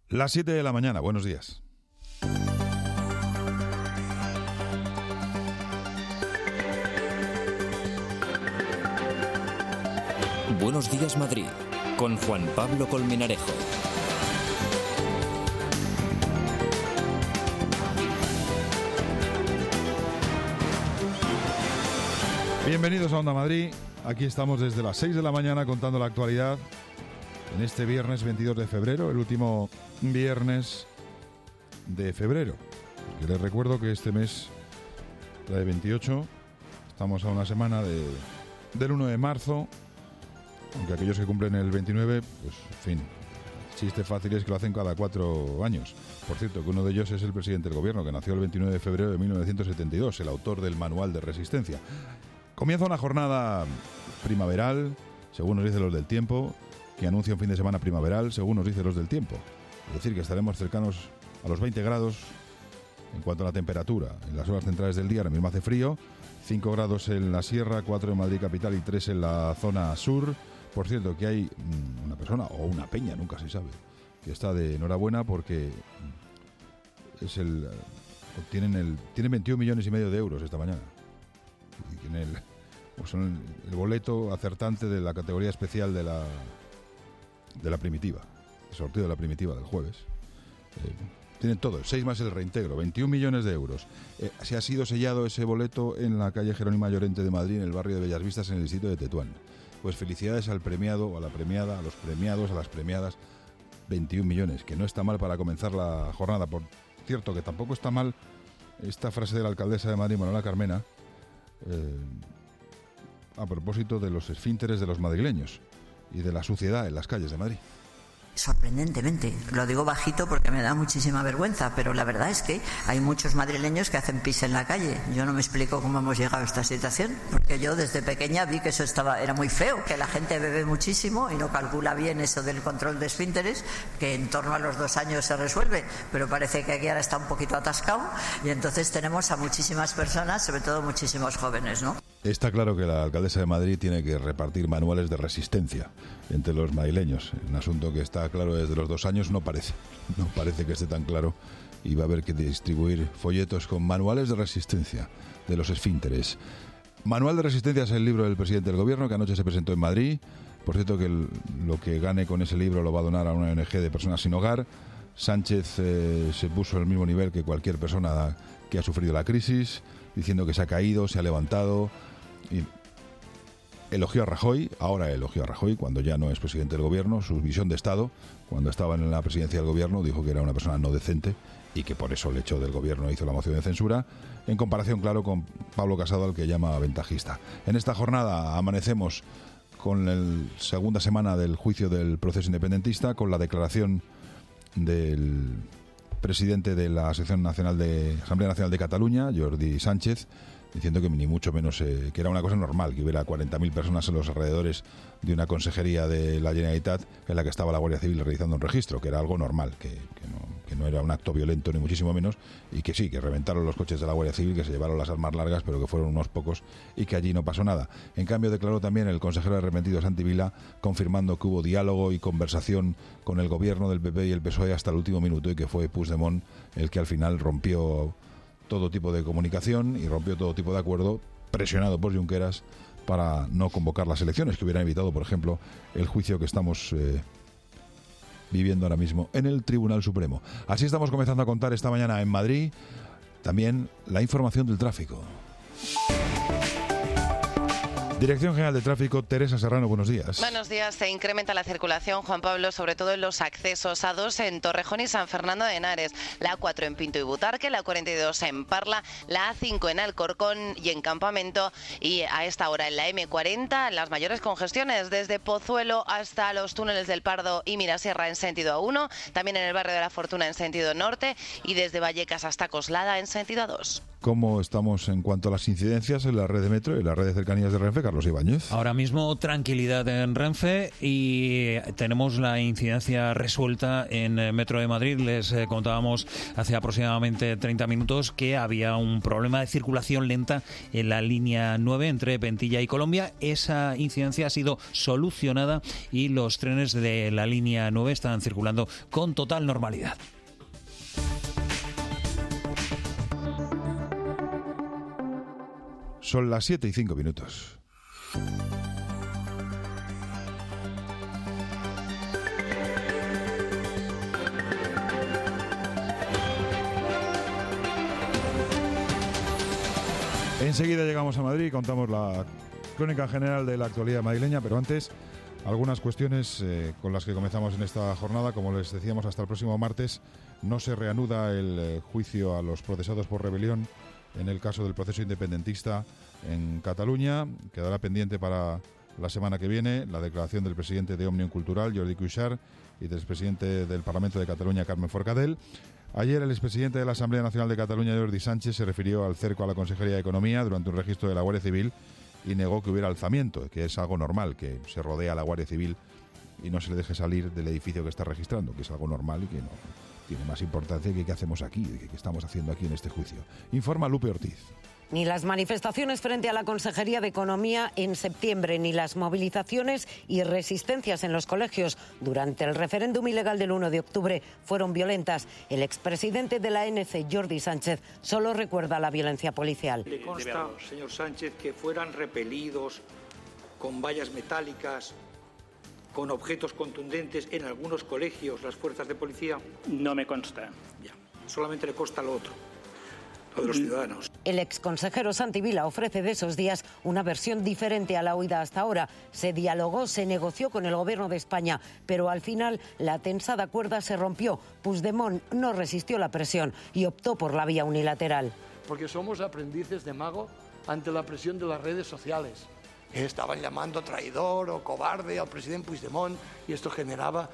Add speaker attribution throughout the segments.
Speaker 1: Las 7 de la mañana, buenos días.
Speaker 2: Buenos días, Madrid, con Juan Pablo Colmenarejo.
Speaker 1: Bienvenidos a Onda Madrid. Aquí estamos desde las 6 de la mañana contando la actualidad en este viernes 22 de febrero, el último viernes de febrero. Porque les recuerdo que este mes trae 28, estamos a una semana del 1 de marzo, aunque aquellos que cumplen el 29, pues en fin, el chiste fácil es que lo hacen cada 4 años. Por cierto, que uno de ellos es el presidente del gobierno, que nació el 29 de febrero de 1972, el autor del Manual de Resistencia. Comienza una jornada primaveral, según nos dicen los del tiempo, que anuncia un fin de semana primaveral, según nos dicen los del tiempo. Es decir, que estaremos cercanos a los 20 grados en cuanto a la temperatura. En las horas centrales del día ahora mismo hace frío, 5 grados en la sierra, 4 en Madrid capital y 3 en la zona sur. Por cierto, que hay una persona, o una peña, nunca se sabe, que está de enhorabuena porque tienen 21 millones y medio de euros esta mañana. Y tiene el boleto acertante de la categoría especial de la primitiva, el sorteo de la primitiva del jueves. Tienen todo, 6 más el reintegro, 21 millones de euros. Se ha sido sellado ese boleto en la calle Jerónimo Llorente de Madrid, en el barrio de Bellas Vistas, en el distrito de Tetuán. Pues felicidades al premiado, a la premiada, a los premiados, a las premiadas. 21 millones, que no está mal para comenzar la jornada. Por cierto, que tampoco está mal esta frase de la alcaldesa de Madrid, Manuela Carmena, a propósito de los esfínteres de los madrileños y de la suciedad en las calles de Madrid.
Speaker 3: Sorprendentemente, lo digo bajito porque me da muchísima vergüenza, pero la verdad es que hay muchos madrileños que hacen pis en la calle. Yo no me explico cómo hemos llegado a esta situación, porque yo desde pequeña vi que eso era muy feo, que la gente bebe muchísimo y no calcula bien eso del control de esfínteres, que en torno a los 2 años se resuelve, pero parece que aquí ahora está un poquito atascado y entonces tenemos a muchísimas personas, sobre todo muchísimos jóvenes, ¿no?
Speaker 1: Está claro que la alcaldesa de Madrid tiene que repartir manuales de resistencia entre los madrileños. Un asunto que está claro desde los 2 años, no parece que esté tan claro, y va a haber que distribuir folletos con manuales de resistencia de los esfínteres. Manual de resistencia es el libro del presidente del gobierno, que anoche se presentó en Madrid. Por cierto, que lo que gane con ese libro lo va a donar a una ONG de personas sin hogar. Sánchez se puso al mismo nivel que cualquier persona que ha sufrido la crisis, diciendo que se ha caído, se ha levantado, y elogió a Rajoy cuando ya no es presidente del gobierno, su visión de Estado. Cuando estaba en la presidencia del gobierno dijo que era una persona no decente y que por eso le echó del gobierno e hizo la moción de censura, en comparación, claro, con Pablo Casado, al que llama ventajista. En esta jornada amanecemos con la segunda semana del juicio del proceso independentista, con la declaración del presidente de la Asamblea Nacional de Cataluña, Jordi Sánchez, diciendo que ni mucho menos que era una cosa normal que hubiera 40.000 personas en los alrededores de una consejería de la Generalitat en la que estaba la Guardia Civil realizando un registro, que era algo normal, que no era un acto violento ni muchísimo menos, y que sí, que reventaron los coches de la Guardia Civil, que se llevaron las armas largas, pero que fueron unos pocos y que allí no pasó nada. En cambio, declaró también el consejero arrepentido Santi Vila, confirmando que hubo diálogo y conversación con el gobierno del PP y el PSOE hasta el último minuto, y que fue Puigdemont el que al final rompió todo tipo de comunicación y rompió todo tipo de acuerdo, presionado por Junqueras para no convocar las elecciones, que hubieran evitado, por ejemplo, el juicio que estamos viviendo ahora mismo en el Tribunal Supremo. Así estamos comenzando a contar esta mañana en Madrid también la información del tráfico. Dirección General de Tráfico, Teresa Serrano, buenos días.
Speaker 4: Buenos días. Se incrementa la circulación, Juan Pablo, sobre todo en los accesos A2 en Torrejón y San Fernando de Henares, la A4 en Pinto y Butarque, la 42 en Parla, la A5 en Alcorcón y en Campamento, y a esta hora en la M40 las mayores congestiones desde Pozuelo hasta los túneles del Pardo y Mirasierra en sentido A1, también en el barrio de la Fortuna en sentido norte y desde Vallecas hasta Coslada en sentido A2.
Speaker 1: ¿Cómo estamos en cuanto a las incidencias en la red de metro y la red de cercanías de Renfe? Carlos Ibáñez.
Speaker 5: Ahora mismo tranquilidad en Renfe y tenemos la incidencia resuelta en Metro de Madrid. Les contábamos hace aproximadamente 30 minutos que había un problema de circulación lenta en la línea 9 entre Pentilla y Colombia. Esa incidencia ha sido solucionada y los trenes de la línea 9 están circulando con total normalidad.
Speaker 1: Son las 7:05. Enseguida llegamos a Madrid y contamos la crónica general de la actualidad madrileña, pero antes algunas cuestiones con las que comenzamos en esta jornada. Como les decíamos, hasta el próximo martes no se reanuda el juicio a los procesados por rebelión en el caso del proceso independentista en Cataluña. Quedará pendiente para la semana que viene la declaración del presidente de Òmnium Cultural, Jordi Cuixart, y del expresidente del Parlamento de Cataluña, Carmen Forcadell. Ayer el expresidente de la Asamblea Nacional de Cataluña, Jordi Sánchez, se refirió al cerco a la Consejería de Economía durante un registro de la Guardia Civil y negó que hubiera alzamiento, que es algo normal, que se rodea a la Guardia Civil y no se le deje salir del edificio que está registrando, que es algo normal y que no tiene más importancia que qué hacemos aquí, que estamos haciendo aquí en este juicio. Informa Lupe Ortiz.
Speaker 6: Ni las manifestaciones frente a la Consejería de Economía en septiembre, ni las movilizaciones y resistencias en los colegios durante el referéndum ilegal del 1 de octubre fueron violentas. El expresidente de la ANC, Jordi Sánchez, solo recuerda la violencia policial.
Speaker 7: Le consta, señor Sánchez, que fueran repelidos con vallas metálicas, con objetos contundentes en algunos colegios las fuerzas de policía.
Speaker 8: No me consta.
Speaker 7: Ya, solamente le consta lo otro. De los ciudadanos.
Speaker 6: El exconsejero Santi Vila ofrece de esos días una versión diferente a la oída hasta ahora. Se dialogó, se negoció con el Gobierno de España, pero al final la tensada cuerda se rompió. Puigdemont no resistió la presión y optó por la vía unilateral.
Speaker 9: Porque somos aprendices de mago ante la presión de las redes sociales. Estaban llamando traidor o cobarde al presidente Puigdemont y esto generaba,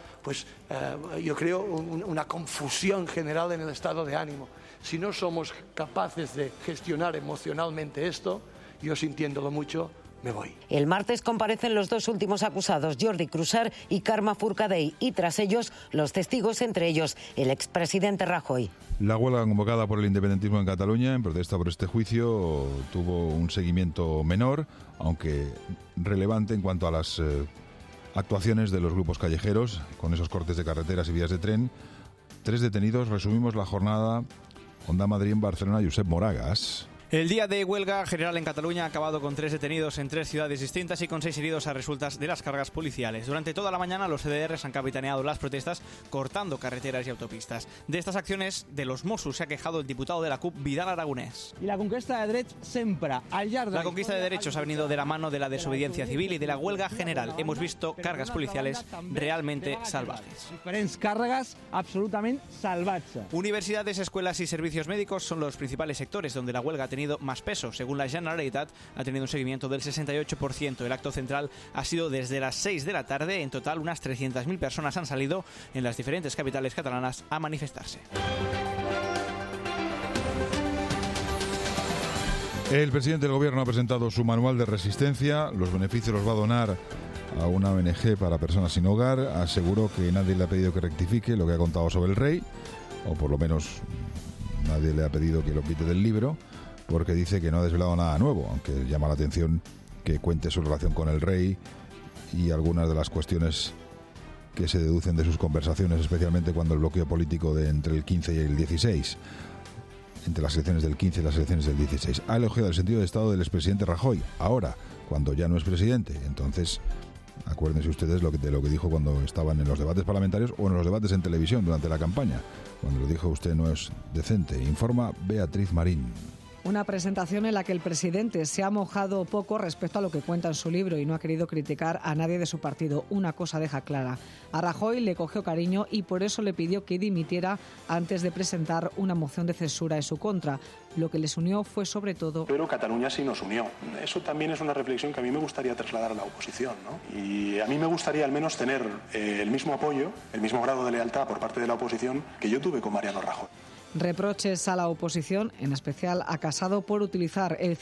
Speaker 9: yo creo, una confusión general en el estado de ánimo. Si no somos capaces de gestionar emocionalmente esto, yo sintiéndolo mucho, me voy.
Speaker 6: El martes comparecen los dos últimos acusados, Jordi Cuixart y Carme Forcadell, y tras ellos los testigos, entre ellos el expresidente Rajoy.
Speaker 1: La huelga convocada por el independentismo en Cataluña en protesta por este juicio tuvo un seguimiento menor, aunque relevante en cuanto a las actuaciones de los grupos callejeros, con esos cortes de carreteras y vías de tren. 3 detenidos. Resumimos la jornada. Onda Madrid en Barcelona, Josep Moragas.
Speaker 10: El día de huelga general en Cataluña ha acabado con 3 detenidos en 3 ciudades distintas y con 6 heridos a resultas de las cargas policiales. Durante toda la mañana los CDRs han capitaneado las protestas cortando carreteras y autopistas. De estas acciones de los Mossos se ha quejado el diputado de la CUP, Vidal Aragonés.
Speaker 11: Y la conquista de derechos siempre al llarg de
Speaker 10: la conquista de derechos ha venido de la mano de la desobediencia civil y de la huelga general. Hemos visto cargas policiales realmente salvajes.
Speaker 11: Diferents càrregues absolutament salvatges.
Speaker 10: Universidades, escuelas y servicios médicos son los principales sectores donde la huelga ha tenido más peso. Según la Generalitat, ha tenido un seguimiento del 68%. El acto central ha sido desde las 6 de la tarde. En total, unas 300.000 personas han salido en las diferentes capitales catalanas a manifestarse.
Speaker 1: El presidente del Gobierno ha presentado su manual de resistencia. Los beneficios los va a donar a una ONG para personas sin hogar. Aseguró que nadie le ha pedido que rectifique lo que ha contado sobre el rey, o por lo menos nadie le ha pedido que lo quite del libro, porque dice que no ha desvelado nada nuevo, aunque llama la atención que cuente su relación con el rey y algunas de las cuestiones que se deducen de sus conversaciones, especialmente cuando el bloqueo político de entre el 15 y el 16, entre las elecciones del 15 y las elecciones del 16. Ha elogiado el sentido de Estado del expresidente Rajoy, ahora, cuando ya no es presidente. Entonces, acuérdense ustedes de lo que dijo cuando estaban en los debates parlamentarios o en los debates en televisión durante la campaña, cuando lo dijo: usted no es decente. Informa Beatriz Marín.
Speaker 12: Una presentación en la que el presidente se ha mojado poco respecto a lo que cuenta en su libro y no ha querido criticar a nadie de su partido. Una cosa deja clara: a Rajoy le cogió cariño y por eso le pidió que dimitiera antes de presentar una moción de censura en su contra. Lo que les unió fue sobre todo...
Speaker 13: Pero Cataluña sí nos unió. Eso también es una reflexión que a mí me gustaría trasladar a la oposición, ¿no? Y a mí me gustaría al menos tener el mismo apoyo, el mismo grado de lealtad por parte de la oposición que yo tuve con Mariano Rajoy.
Speaker 12: reproches a la oposición, en especial a Casado, por utilizar el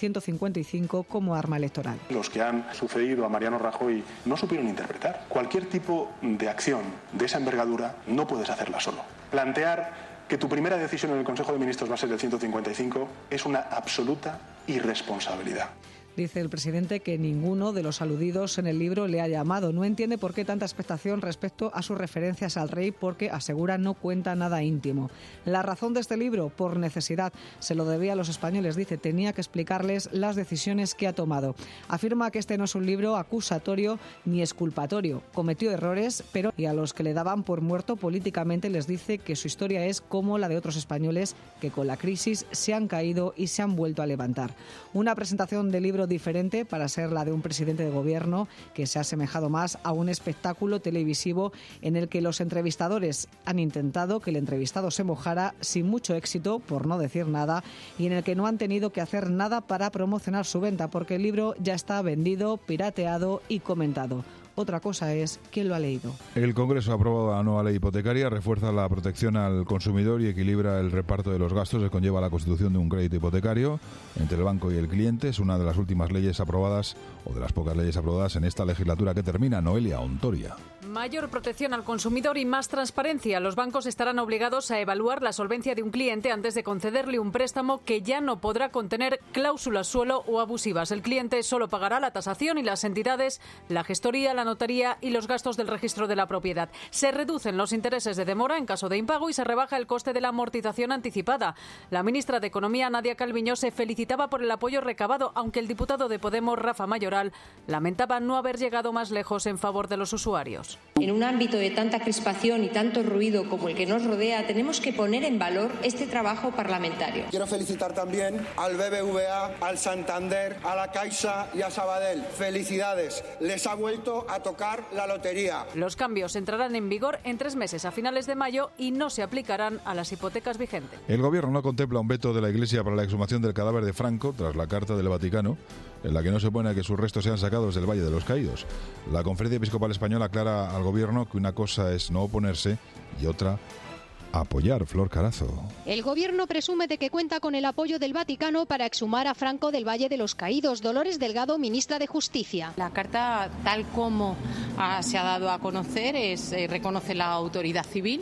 Speaker 12: 155 como arma electoral.
Speaker 13: Los que han sucedido a Mariano Rajoy no supieron interpretar. Cualquier tipo de acción de esa envergadura no puedes hacerla solo. Plantear que tu primera decisión en el Consejo de Ministros va a ser el 155 es una absoluta irresponsabilidad.
Speaker 12: Dice el presidente que ninguno de los aludidos en el libro le ha llamado. No entiende por qué tanta expectación respecto a sus referencias al rey, porque asegura no cuenta nada íntimo. La razón de este libro, por necesidad, se lo debía a los españoles. Dice, tenía que explicarles las decisiones que ha tomado. Afirma que este no es un libro acusatorio ni exculpatorio. Cometió errores, pero y a los que le daban por muerto políticamente les dice que su historia es como la de otros españoles que con la crisis se han caído y se han vuelto a levantar. Una presentación del libro diferente para ser la de un presidente de gobierno que se ha asemejado más a un espectáculo televisivo en el que los entrevistadores han intentado que el entrevistado se mojara sin mucho éxito, por no decir nada, y en el que no han tenido que hacer nada para promocionar su venta porque el libro ya está vendido, pirateado y comentado. Otra cosa es quién lo ha leído.
Speaker 1: El Congreso ha aprobado la nueva ley hipotecaria, refuerza la protección al consumidor y equilibra el reparto de los gastos que conlleva la constitución de un crédito hipotecario entre el banco y el cliente. Es una de las últimas leyes aprobadas, o de las pocas leyes aprobadas en esta legislatura que termina. Noelia Ontoria.
Speaker 8: Mayor protección al consumidor y más transparencia. Los bancos estarán obligados a evaluar la solvencia de un cliente antes de concederle un préstamo que ya no podrá contener cláusulas suelo o abusivas. El cliente solo pagará la tasación y las entidades, la gestoría, la notaría y los gastos del registro de la propiedad. Se reducen los intereses de demora en caso de impago y se rebaja el coste de la amortización anticipada. La ministra de Economía, Nadia Calviño, se felicitaba por el apoyo recabado, aunque el diputado de Podemos, Rafa Mayoral, lamentaba no haber llegado más lejos en favor de los usuarios.
Speaker 14: En un ámbito de tanta crispación y tanto ruido como el que nos rodea, tenemos que poner en valor este trabajo parlamentario.
Speaker 15: Quiero felicitar también al BBVA, al Santander, a la Caixa y a Sabadell. Felicidades, les ha vuelto a tocar la lotería.
Speaker 8: Los cambios entrarán en vigor en 3 meses, a finales de mayo, y no se aplicarán a las hipotecas vigentes.
Speaker 1: El Gobierno no contempla un veto de la Iglesia para la exhumación del cadáver de Franco tras la Carta del Vaticano, en la que no se opone a que sus restos sean sacados del Valle de los Caídos. La Conferencia Episcopal Española aclara al Gobierno que una cosa es no oponerse y otra apoyar. Flor Carazo.
Speaker 16: El Gobierno presume de que cuenta con el apoyo del Vaticano para exhumar a Franco del Valle de los Caídos. Dolores Delgado, ministra de Justicia.
Speaker 17: La carta, tal como se ha dado a conocer, reconoce la autoridad civil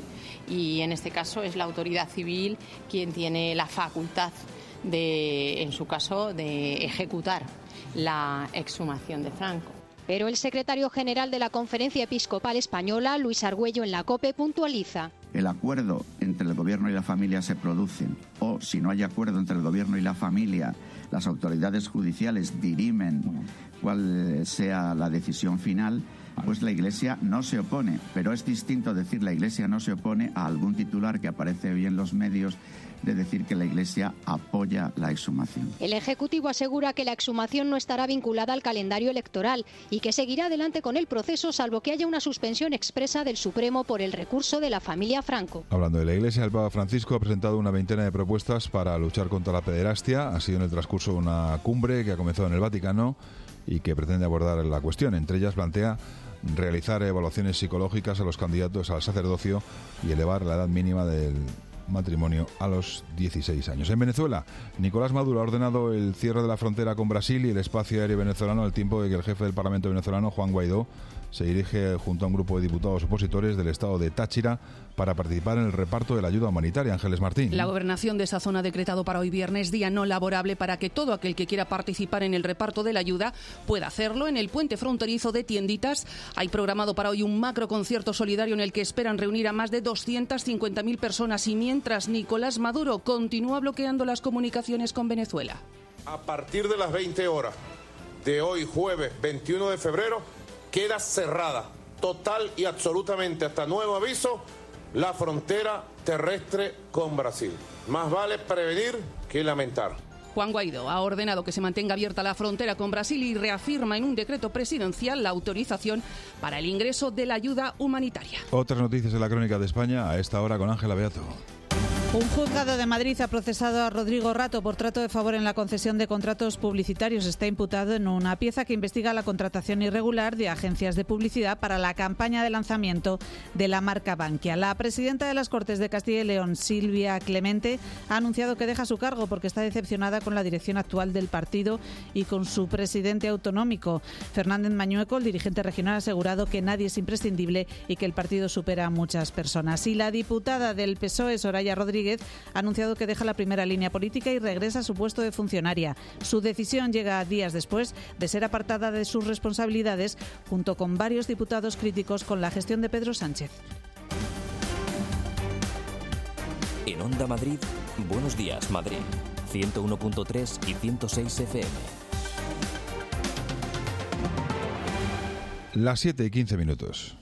Speaker 17: y en este caso es la autoridad civil quien tiene la facultad de, en su caso, de ejecutar la exhumación de Franco.
Speaker 16: Pero el secretario general de la Conferencia Episcopal Española, Luis Argüello, en la COPE, puntualiza.
Speaker 18: El acuerdo entre el Gobierno y la familia se produce, o si no hay acuerdo entre el Gobierno y la familia, las autoridades judiciales dirimen cuál sea la decisión final, pues la Iglesia no se opone. Pero es distinto decir la Iglesia no se opone a algún titular que aparece hoy en los medios de decir que la Iglesia apoya la exhumación.
Speaker 16: El Ejecutivo asegura que la exhumación no estará vinculada al calendario electoral y que seguirá adelante con el proceso salvo que haya una suspensión expresa del Supremo por el recurso de la familia Franco.
Speaker 1: Hablando de la Iglesia, el Papa Francisco ha presentado una veintena de propuestas para luchar contra la pederastia. Ha sido en el transcurso de una cumbre que ha comenzado en el Vaticano y que pretende abordar la cuestión. Entre ellas plantea realizar evaluaciones psicológicas a los candidatos al sacerdocio y elevar la edad mínima del matrimonio a los 16 años. En Venezuela, Nicolás Maduro ha ordenado el cierre de la frontera con Brasil y el espacio aéreo venezolano al tiempo de que el jefe del Parlamento venezolano, Juan Guaidó, se dirige junto a un grupo de diputados opositores del estado de Táchira para participar en el reparto de la ayuda humanitaria. Ángeles Martín.
Speaker 19: La gobernación de esa zona ha decretado para hoy viernes día no laborable para que todo aquel que quiera participar en el reparto de la ayuda pueda hacerlo. En el puente fronterizo de Tienditas hay programado para hoy un macro concierto solidario en el que esperan reunir a más de 250.000 personas y mientras Nicolás Maduro continúa bloqueando las comunicaciones con Venezuela.
Speaker 20: A partir de las 20 horas de hoy, jueves 21 de febrero, queda cerrada total y absolutamente hasta nuevo aviso la frontera terrestre con Brasil. Más vale prevenir que lamentar.
Speaker 19: Juan Guaidó ha ordenado que se mantenga abierta la frontera con Brasil y reafirma en un decreto presidencial la autorización para el ingreso de la ayuda humanitaria.
Speaker 1: Otras noticias de la Crónica de España a esta hora con Ángela Beato.
Speaker 21: Un juzgado de Madrid ha procesado a Rodrigo Rato por trato de favor en la concesión de contratos publicitarios. Está imputado en una pieza que investiga la contratación irregular de agencias de publicidad para la campaña de lanzamiento de la marca Bankia. La presidenta de las Cortes de Castilla y León, Silvia Clemente, ha anunciado que deja su cargo porque está decepcionada con la dirección actual del partido y con su presidente autonómico. Fernández Mañueco, el dirigente regional, ha asegurado que nadie es imprescindible y que el partido supera a muchas personas. Y la diputada del PSOE, Soraya Rodríguez, ha anunciado que deja la primera línea política y regresa a su puesto de funcionaria. Su decisión llega días después de ser apartada de sus responsabilidades junto con varios diputados críticos con la gestión de Pedro Sánchez.
Speaker 2: En Onda Madrid, Buenos Días Madrid, 101.3 y 106 FM.
Speaker 1: Las 7:15.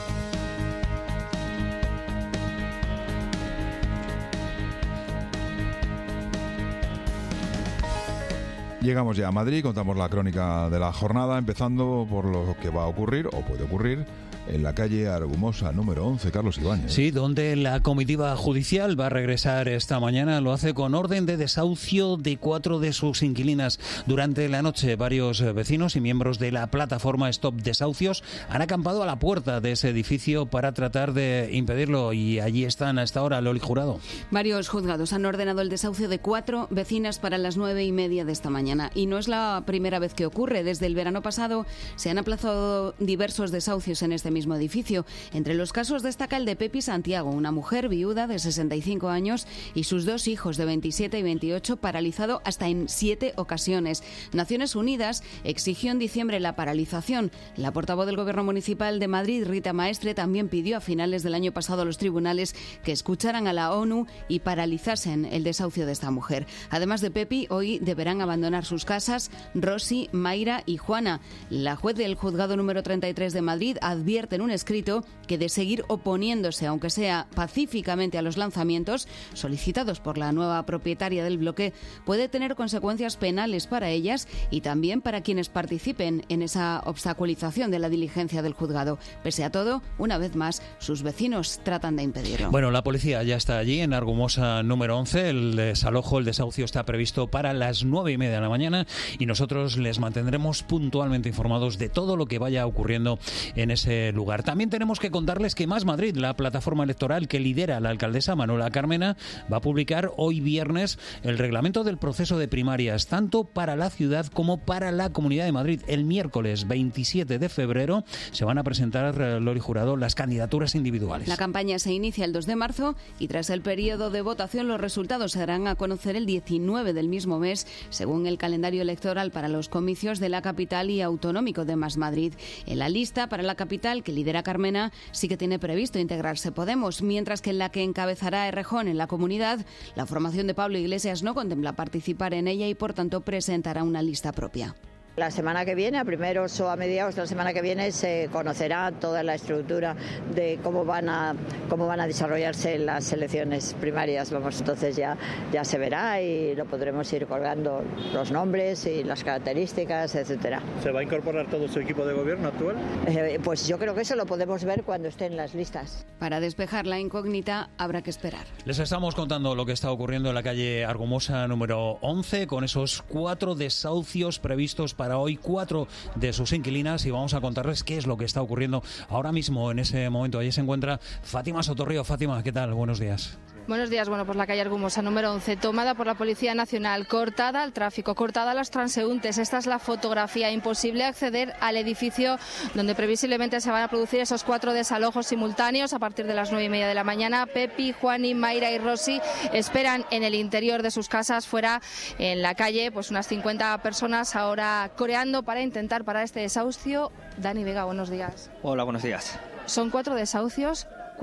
Speaker 1: Llegamos ya a Madrid, contamos la crónica de la jornada, empezando por lo que va a ocurrir, o puede ocurrir, en la calle Argumosa número 11, Carlos Ibáñez.
Speaker 5: Sí, donde la comitiva judicial va a regresar esta mañana. Lo hace con orden de desahucio de 4 de sus inquilinas. Durante la noche, varios vecinos y miembros de la plataforma Stop Desahucios han acampado a la puerta de ese edificio para tratar de impedirlo, y allí están a esta hora. Loli Jurado.
Speaker 22: Varios juzgados han ordenado el desahucio de 4 vecinas para las 9:30 de esta mañana. Y no es la primera vez que ocurre. Desde el verano pasado se han aplazado diversos desahucios en este mismo edificio. Entre los casos destaca el de Pepi Santiago, una mujer viuda de 65 años y sus 2 hijos de 27 y 28, paralizado hasta en 7 ocasiones. Naciones Unidas exigió en diciembre la paralización. La portavoz del Gobierno Municipal de Madrid, Rita Maestre, también pidió a finales del año pasado a los tribunales que escucharan a la ONU y paralizasen el desahucio de esta mujer. Además de Pepi, hoy deberán abandonar sus casas Rosy, Mayra y Juana. La juez del juzgado número 33 de Madrid advierte en un escrito que de seguir oponiéndose, aunque sea pacíficamente, a los lanzamientos solicitados por la nueva propietaria del bloque, puede tener consecuencias penales para ellas y también para quienes participen en esa obstaculización de la diligencia del juzgado. Pese a todo, una vez más, sus vecinos tratan de impedirlo.
Speaker 5: Bueno, la policía ya está allí en Argumosa número 11. El desalojo, el desahucio está previsto para las 9:30 de la mañana y nosotros les mantendremos puntualmente informados de todo lo que vaya ocurriendo en ese lugar. También tenemos que contarles que Más Madrid, la plataforma electoral que lidera la alcaldesa Manuela Carmena, va a publicar hoy viernes el reglamento del proceso de primarias, tanto para la ciudad como para la Comunidad de Madrid. El miércoles 27 de febrero se van a presentar, Lori Jurado, las candidaturas individuales.
Speaker 22: La campaña se inicia el 2 de marzo y tras el periodo de votación los resultados se darán a conocer el 19 del mismo mes, según el calendario electoral para los comicios de la capital y autonómico de Más Madrid. En la lista para la capital, que lidera Carmena, sí que tiene previsto integrarse Podemos, mientras que en la que encabezará Errejón en la Comunidad, la formación de Pablo Iglesias no contempla participar en ella y por tanto presentará una lista propia.
Speaker 3: La semana que viene, a primeros o a mediados de la semana que viene, se conocerá toda la estructura de cómo van a desarrollarse las elecciones primarias. Entonces ya se verá y lo podremos ir colgando, los nombres y las características, etcétera.
Speaker 23: ¿Se va a incorporar todo su equipo de gobierno actual?
Speaker 3: Pues yo creo que eso lo podemos ver cuando estén las listas.
Speaker 22: Para despejar la incógnita habrá que esperar.
Speaker 5: Les estamos contando lo que está ocurriendo en la calle Argumosa número 11 con esos 4 desahucios previstos para hoy, 4 de sus inquilinas, y vamos a contarles qué es lo que está ocurriendo ahora mismo en ese momento. Allí se encuentra Fátima Sotorrío. Fátima, ¿qué tal? Buenos días.
Speaker 24: Buenos días. Bueno, pues la calle Argumosa número 11 tomada por la Policía Nacional, cortada al tráfico, cortada a los transeúntes. Esta es la fotografía. Imposible acceder al edificio donde previsiblemente se van a producir esos 4 desalojos simultáneos a partir de las 9:30 de la mañana. Pepi, Juani, Mayra y Rosy esperan en el interior de sus casas. Fuera, en la calle, pues unas 50 personas ahora coreando para intentar parar este desahucio. Dani Vega, buenos días.
Speaker 25: Hola, buenos días.
Speaker 24: Son 4 desahucios.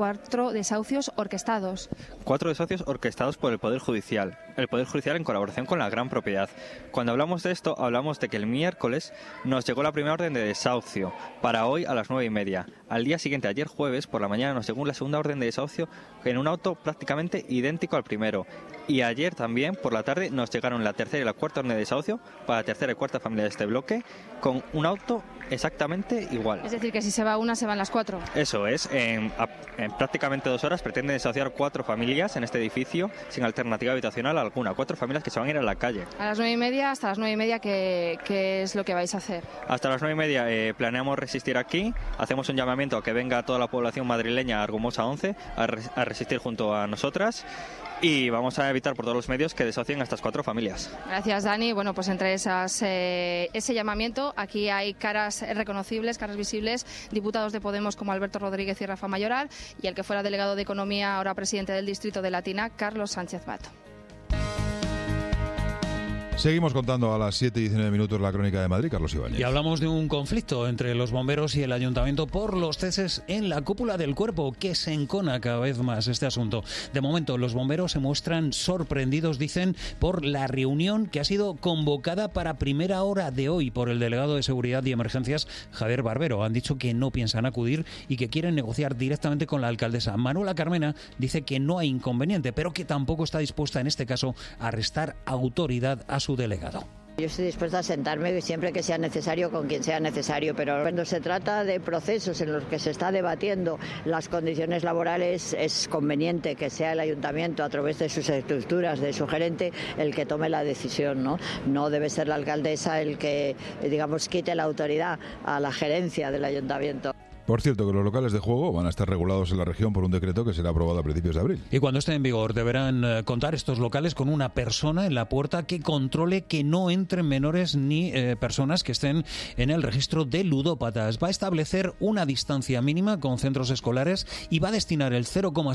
Speaker 24: 4 desahucios orquestados.
Speaker 25: 4 desahucios orquestados por el Poder Judicial. El Poder Judicial en colaboración con la Gran Propiedad. Cuando hablamos de esto, hablamos de que el miércoles nos llegó la primera orden de desahucio para hoy a las 9:30. Al día siguiente, ayer jueves, por la mañana, nos llegó la segunda orden de desahucio en un auto prácticamente idéntico al primero. Y ayer también, por la tarde, nos llegaron la tercera y la cuarta orden de desahucio para la tercera y cuarta familia de este bloque con un auto exactamente igual.
Speaker 24: Es decir, que si se va una, se van las 4.
Speaker 25: Eso es. en prácticamente 2 horas pretenden desahuciar 4 familias en este edificio sin alternativa habitacional alguna. 4 familias que se van a ir a la calle.
Speaker 24: A las 9:30, hasta las 9:30, ¿qué es lo que vais a hacer?
Speaker 25: Hasta las 9:30 planeamos resistir aquí. Hacemos un llamamiento a que venga toda la población madrileña a Argumosa 11 a resistir junto a nosotras. Y vamos a evitar por todos los medios que desasocien a estas 4 familias.
Speaker 24: Gracias, Dani. Bueno, pues entre ese llamamiento, aquí hay caras reconocibles, caras visibles, diputados de Podemos como Alberto Rodríguez y Rafa Mayoral, y el que fuera delegado de Economía, ahora presidente del Distrito de Latina, Carlos Sánchez Bato.
Speaker 1: Seguimos contando a las 7:19 la crónica de Madrid, Carlos Ibáñez.
Speaker 5: Y hablamos de un conflicto entre los bomberos y el ayuntamiento por los ceses en la cúpula del cuerpo, que se encona cada vez más este asunto. De momento, los bomberos se muestran sorprendidos, dicen, por la reunión que ha sido convocada para primera hora de hoy por el delegado de Seguridad y Emergencias, Javier Barbero. Han dicho que no piensan acudir y que quieren negociar directamente con la alcaldesa. Manuela Carmena dice que no hay inconveniente, pero que tampoco está dispuesta en este caso a restar autoridad a su delegado.
Speaker 3: Yo estoy dispuesta a sentarme siempre que sea necesario con quien sea necesario, pero cuando se trata de procesos en los que se está debatiendo las condiciones laborales, es conveniente que sea el ayuntamiento, a través de sus estructuras, de su gerente, el que tome la decisión, ¿no? No debe ser la alcaldesa el que, digamos, quite la autoridad a la gerencia del ayuntamiento.
Speaker 1: Por cierto, que los locales de juego van a estar regulados en la región por un decreto que será aprobado a principios de abril.
Speaker 5: Y cuando esté en vigor deberán contar estos locales con una persona en la puerta que controle que no entren menores ni personas que estén en el registro de ludópatas. Va a establecer una distancia mínima con centros escolares y va a destinar el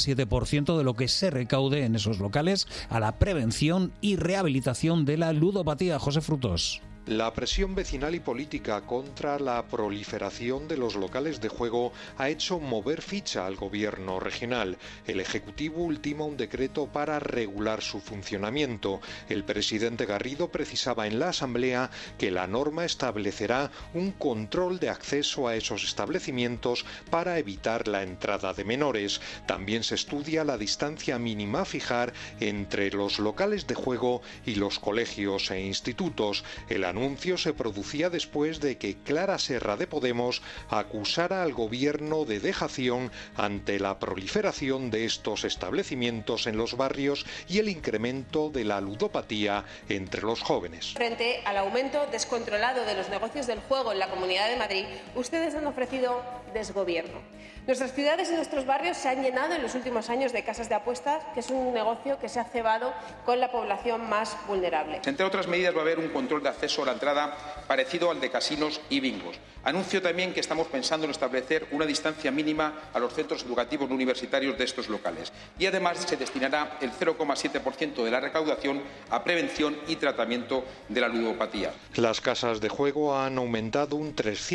Speaker 5: 0,7% de lo que se recaude en esos locales a la prevención y rehabilitación de la ludopatía. José Frutos.
Speaker 4: La presión vecinal y política contra la proliferación de los locales de juego ha hecho mover ficha al gobierno regional. El Ejecutivo ultima un decreto para regular su funcionamiento. El presidente Garrido precisaba en la Asamblea que la norma establecerá un control de acceso a esos establecimientos para evitar la entrada de menores. También se estudia la distancia mínima a fijar entre los locales de juego y los colegios e institutos. El anuncio se producía después de que Clara Serra de Podemos acusara al gobierno de dejación ante la proliferación de estos establecimientos en los barrios y el incremento de la ludopatía entre los jóvenes.
Speaker 6: Frente al aumento descontrolado de los negocios del juego en la Comunidad de Madrid, ustedes han ofrecido desgobierno. Nuestras ciudades y nuestros barrios se han llenado en los últimos años de casas de apuestas, que es un negocio que se ha cebado con la población más vulnerable.
Speaker 7: Entre otras medidas va a haber un control de acceso a la entrada parecido al de casinos y bingos. Anuncio también que estamos pensando en establecer una distancia mínima a los centros educativos universitarios de estos locales. Y además se destinará el 0,7% de la recaudación a prevención y tratamiento de la ludopatía.
Speaker 4: Las casas de juego han aumentado un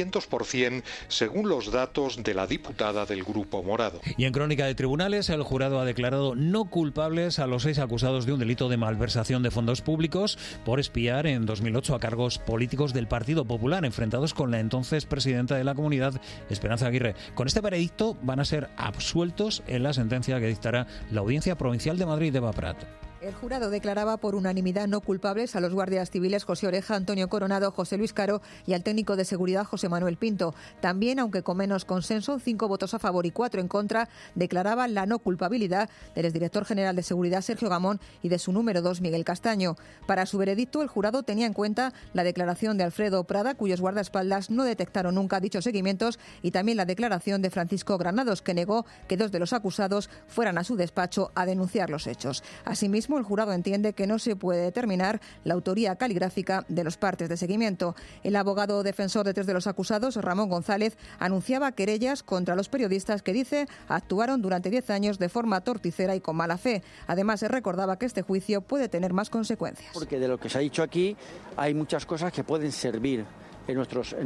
Speaker 4: 300% según los datos de la diputada del Grupo Morado.
Speaker 5: Y en crónica de tribunales, el jurado ha declarado no culpables a los 6 acusados de un delito de malversación de fondos públicos por espiar en 2008 a cargos políticos del Partido Popular, enfrentados con la entonces presidenta de la comunidad, Esperanza Aguirre. Con este veredicto van a ser absueltos en la sentencia que dictará la Audiencia Provincial de Madrid de Prat.
Speaker 9: El jurado declaraba por unanimidad no culpables a los guardias civiles José Oreja, Antonio Coronado, José Luis Caro y al técnico de seguridad José Manuel Pinto. También, aunque con menos consenso, 5 votos a favor y 4 en contra, declaraban la no culpabilidad del exdirector general de Seguridad Sergio Gamón y de su número 2 Miguel Castaño. Para su veredicto, el jurado tenía en cuenta la declaración de Alfredo Prada, cuyos guardaespaldas no detectaron nunca dichos seguimientos, y también la declaración de Francisco Granados, que negó que 2 de los acusados fueran a su despacho a denunciar los hechos. Asimismo, el jurado entiende que no se puede determinar la autoría caligráfica de los partes de seguimiento. El abogado defensor de 3 de los acusados, Ramón González, anunciaba querellas contra los periodistas que dice actuaron durante 10 años de forma torticera y con mala fe. Además, se recordaba que este juicio puede tener más consecuencias.
Speaker 11: Porque de lo que se ha dicho aquí hay muchas cosas que pueden servir en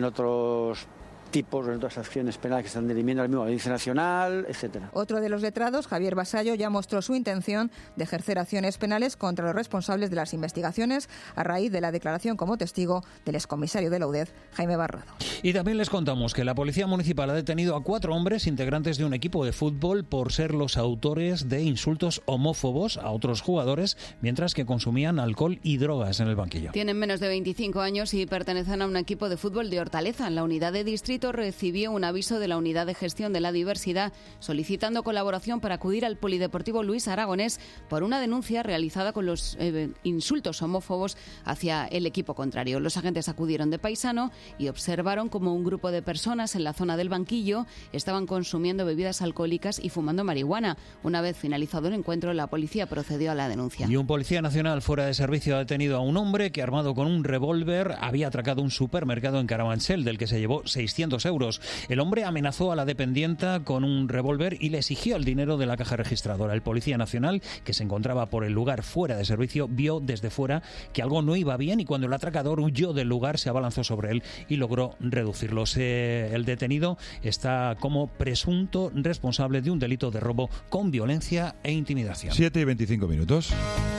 Speaker 11: otros tipos de otras acciones penales que están dirimiendo al mismo la Audiencia Nacional, etcétera.
Speaker 9: Otro de los letrados, Javier Vasallo, ya mostró su intención de ejercer acciones penales contra los responsables de las investigaciones a raíz de la declaración como testigo del excomisario de la UDEF, Jaime Barrado.
Speaker 5: Y también les contamos que la Policía Municipal ha detenido a 4 hombres integrantes de un equipo de fútbol por ser los autores de insultos homófobos a otros jugadores mientras que consumían alcohol y drogas en el banquillo.
Speaker 22: Tienen menos de 25 años y pertenecen a un equipo de fútbol de Hortaleza, en la unidad de distrito Ejército recibió un aviso de la Unidad de Gestión de la Diversidad solicitando colaboración para acudir al Polideportivo Luis Aragonés por una denuncia realizada con los insultos homófobos hacia el equipo contrario. Los agentes acudieron de paisano y observaron como un grupo de personas en la zona del banquillo estaban consumiendo bebidas alcohólicas y fumando marihuana. Una vez finalizado el encuentro, la policía procedió a la denuncia.
Speaker 5: Y un policía nacional fuera de servicio ha detenido a un hombre que, armado con un revólver, había atracado un supermercado en Carabanchel, del que se llevó 600 euros. El hombre amenazó a la dependienta con un revólver y le exigió el dinero de la caja registradora. El policía nacional, que se encontraba por el lugar fuera de servicio, vio desde fuera que algo no iba bien y cuando el atracador huyó del lugar se abalanzó sobre él y logró reducirlo. El detenido está como presunto responsable de un delito de robo con violencia e intimidación.
Speaker 1: 7:25.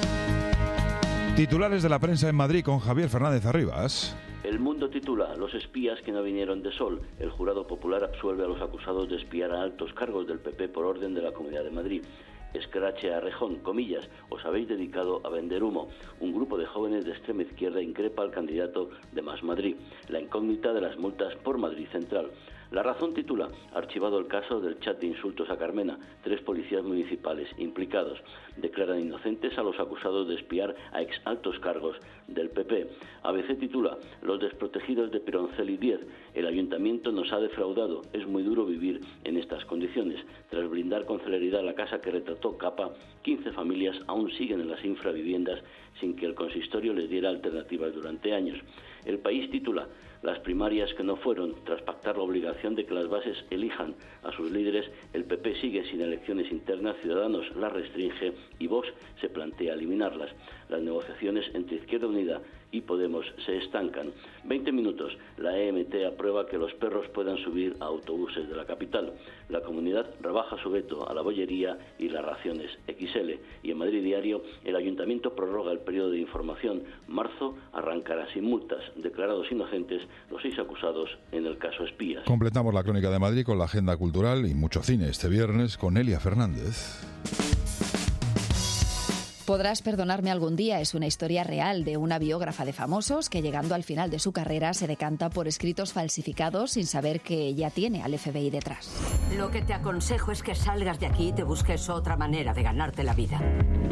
Speaker 1: Titulares de la prensa en Madrid con Javier Fernández Arribas.
Speaker 10: El Mundo titula: Los espías que no vinieron de Sol. El jurado popular absuelve a los acusados de espiar a altos cargos del PP por orden de la Comunidad de Madrid. Escrache a Rejón, comillas, os habéis dedicado a vender humo. Un grupo de jóvenes de extrema izquierda increpa al candidato de Más Madrid. La incógnita de las multas por Madrid Central. La Razón titula: archivado el caso del chat de insultos a Carmena. 3 policías municipales implicados declaran inocentes a los acusados de espiar a ex altos cargos del PP. ABC titula: los desprotegidos de Pironcel y 10. El ayuntamiento nos ha defraudado. Es muy duro vivir en estas condiciones. Tras blindar con celeridad la casa que retrató Capa, 15 familias aún siguen en las infraviviendas sin que el consistorio les diera alternativas durante años. El País titula: las primarias que no fueron. Tras pactar la obligación de que las bases elijan a sus líderes, el PP sigue sin elecciones internas, Ciudadanos las restringe y Vox se plantea eliminarlas. Las negociaciones entre Izquierda Unida y Podemos se estancan. 20 minutos. La EMT aprueba que los perros puedan subir a autobuses de la capital. La comunidad rebaja su veto a la bollería y las raciones XL. Y en Madrid Diario, el ayuntamiento prorroga el periodo de información. Marzo arrancará sin multas. Declarados inocentes los 6 acusados en el caso Espías.
Speaker 1: Completamos la crónica de Madrid con la agenda cultural y mucho cine este viernes con Elia Fernández.
Speaker 12: Podrás perdonarme algún día es una historia real de una biógrafa de famosos que, llegando al final de su carrera, se decanta por escritos falsificados sin saber que ya tiene al FBI detrás.
Speaker 13: Lo que te aconsejo es que salgas de aquí y te busques otra manera de ganarte la vida.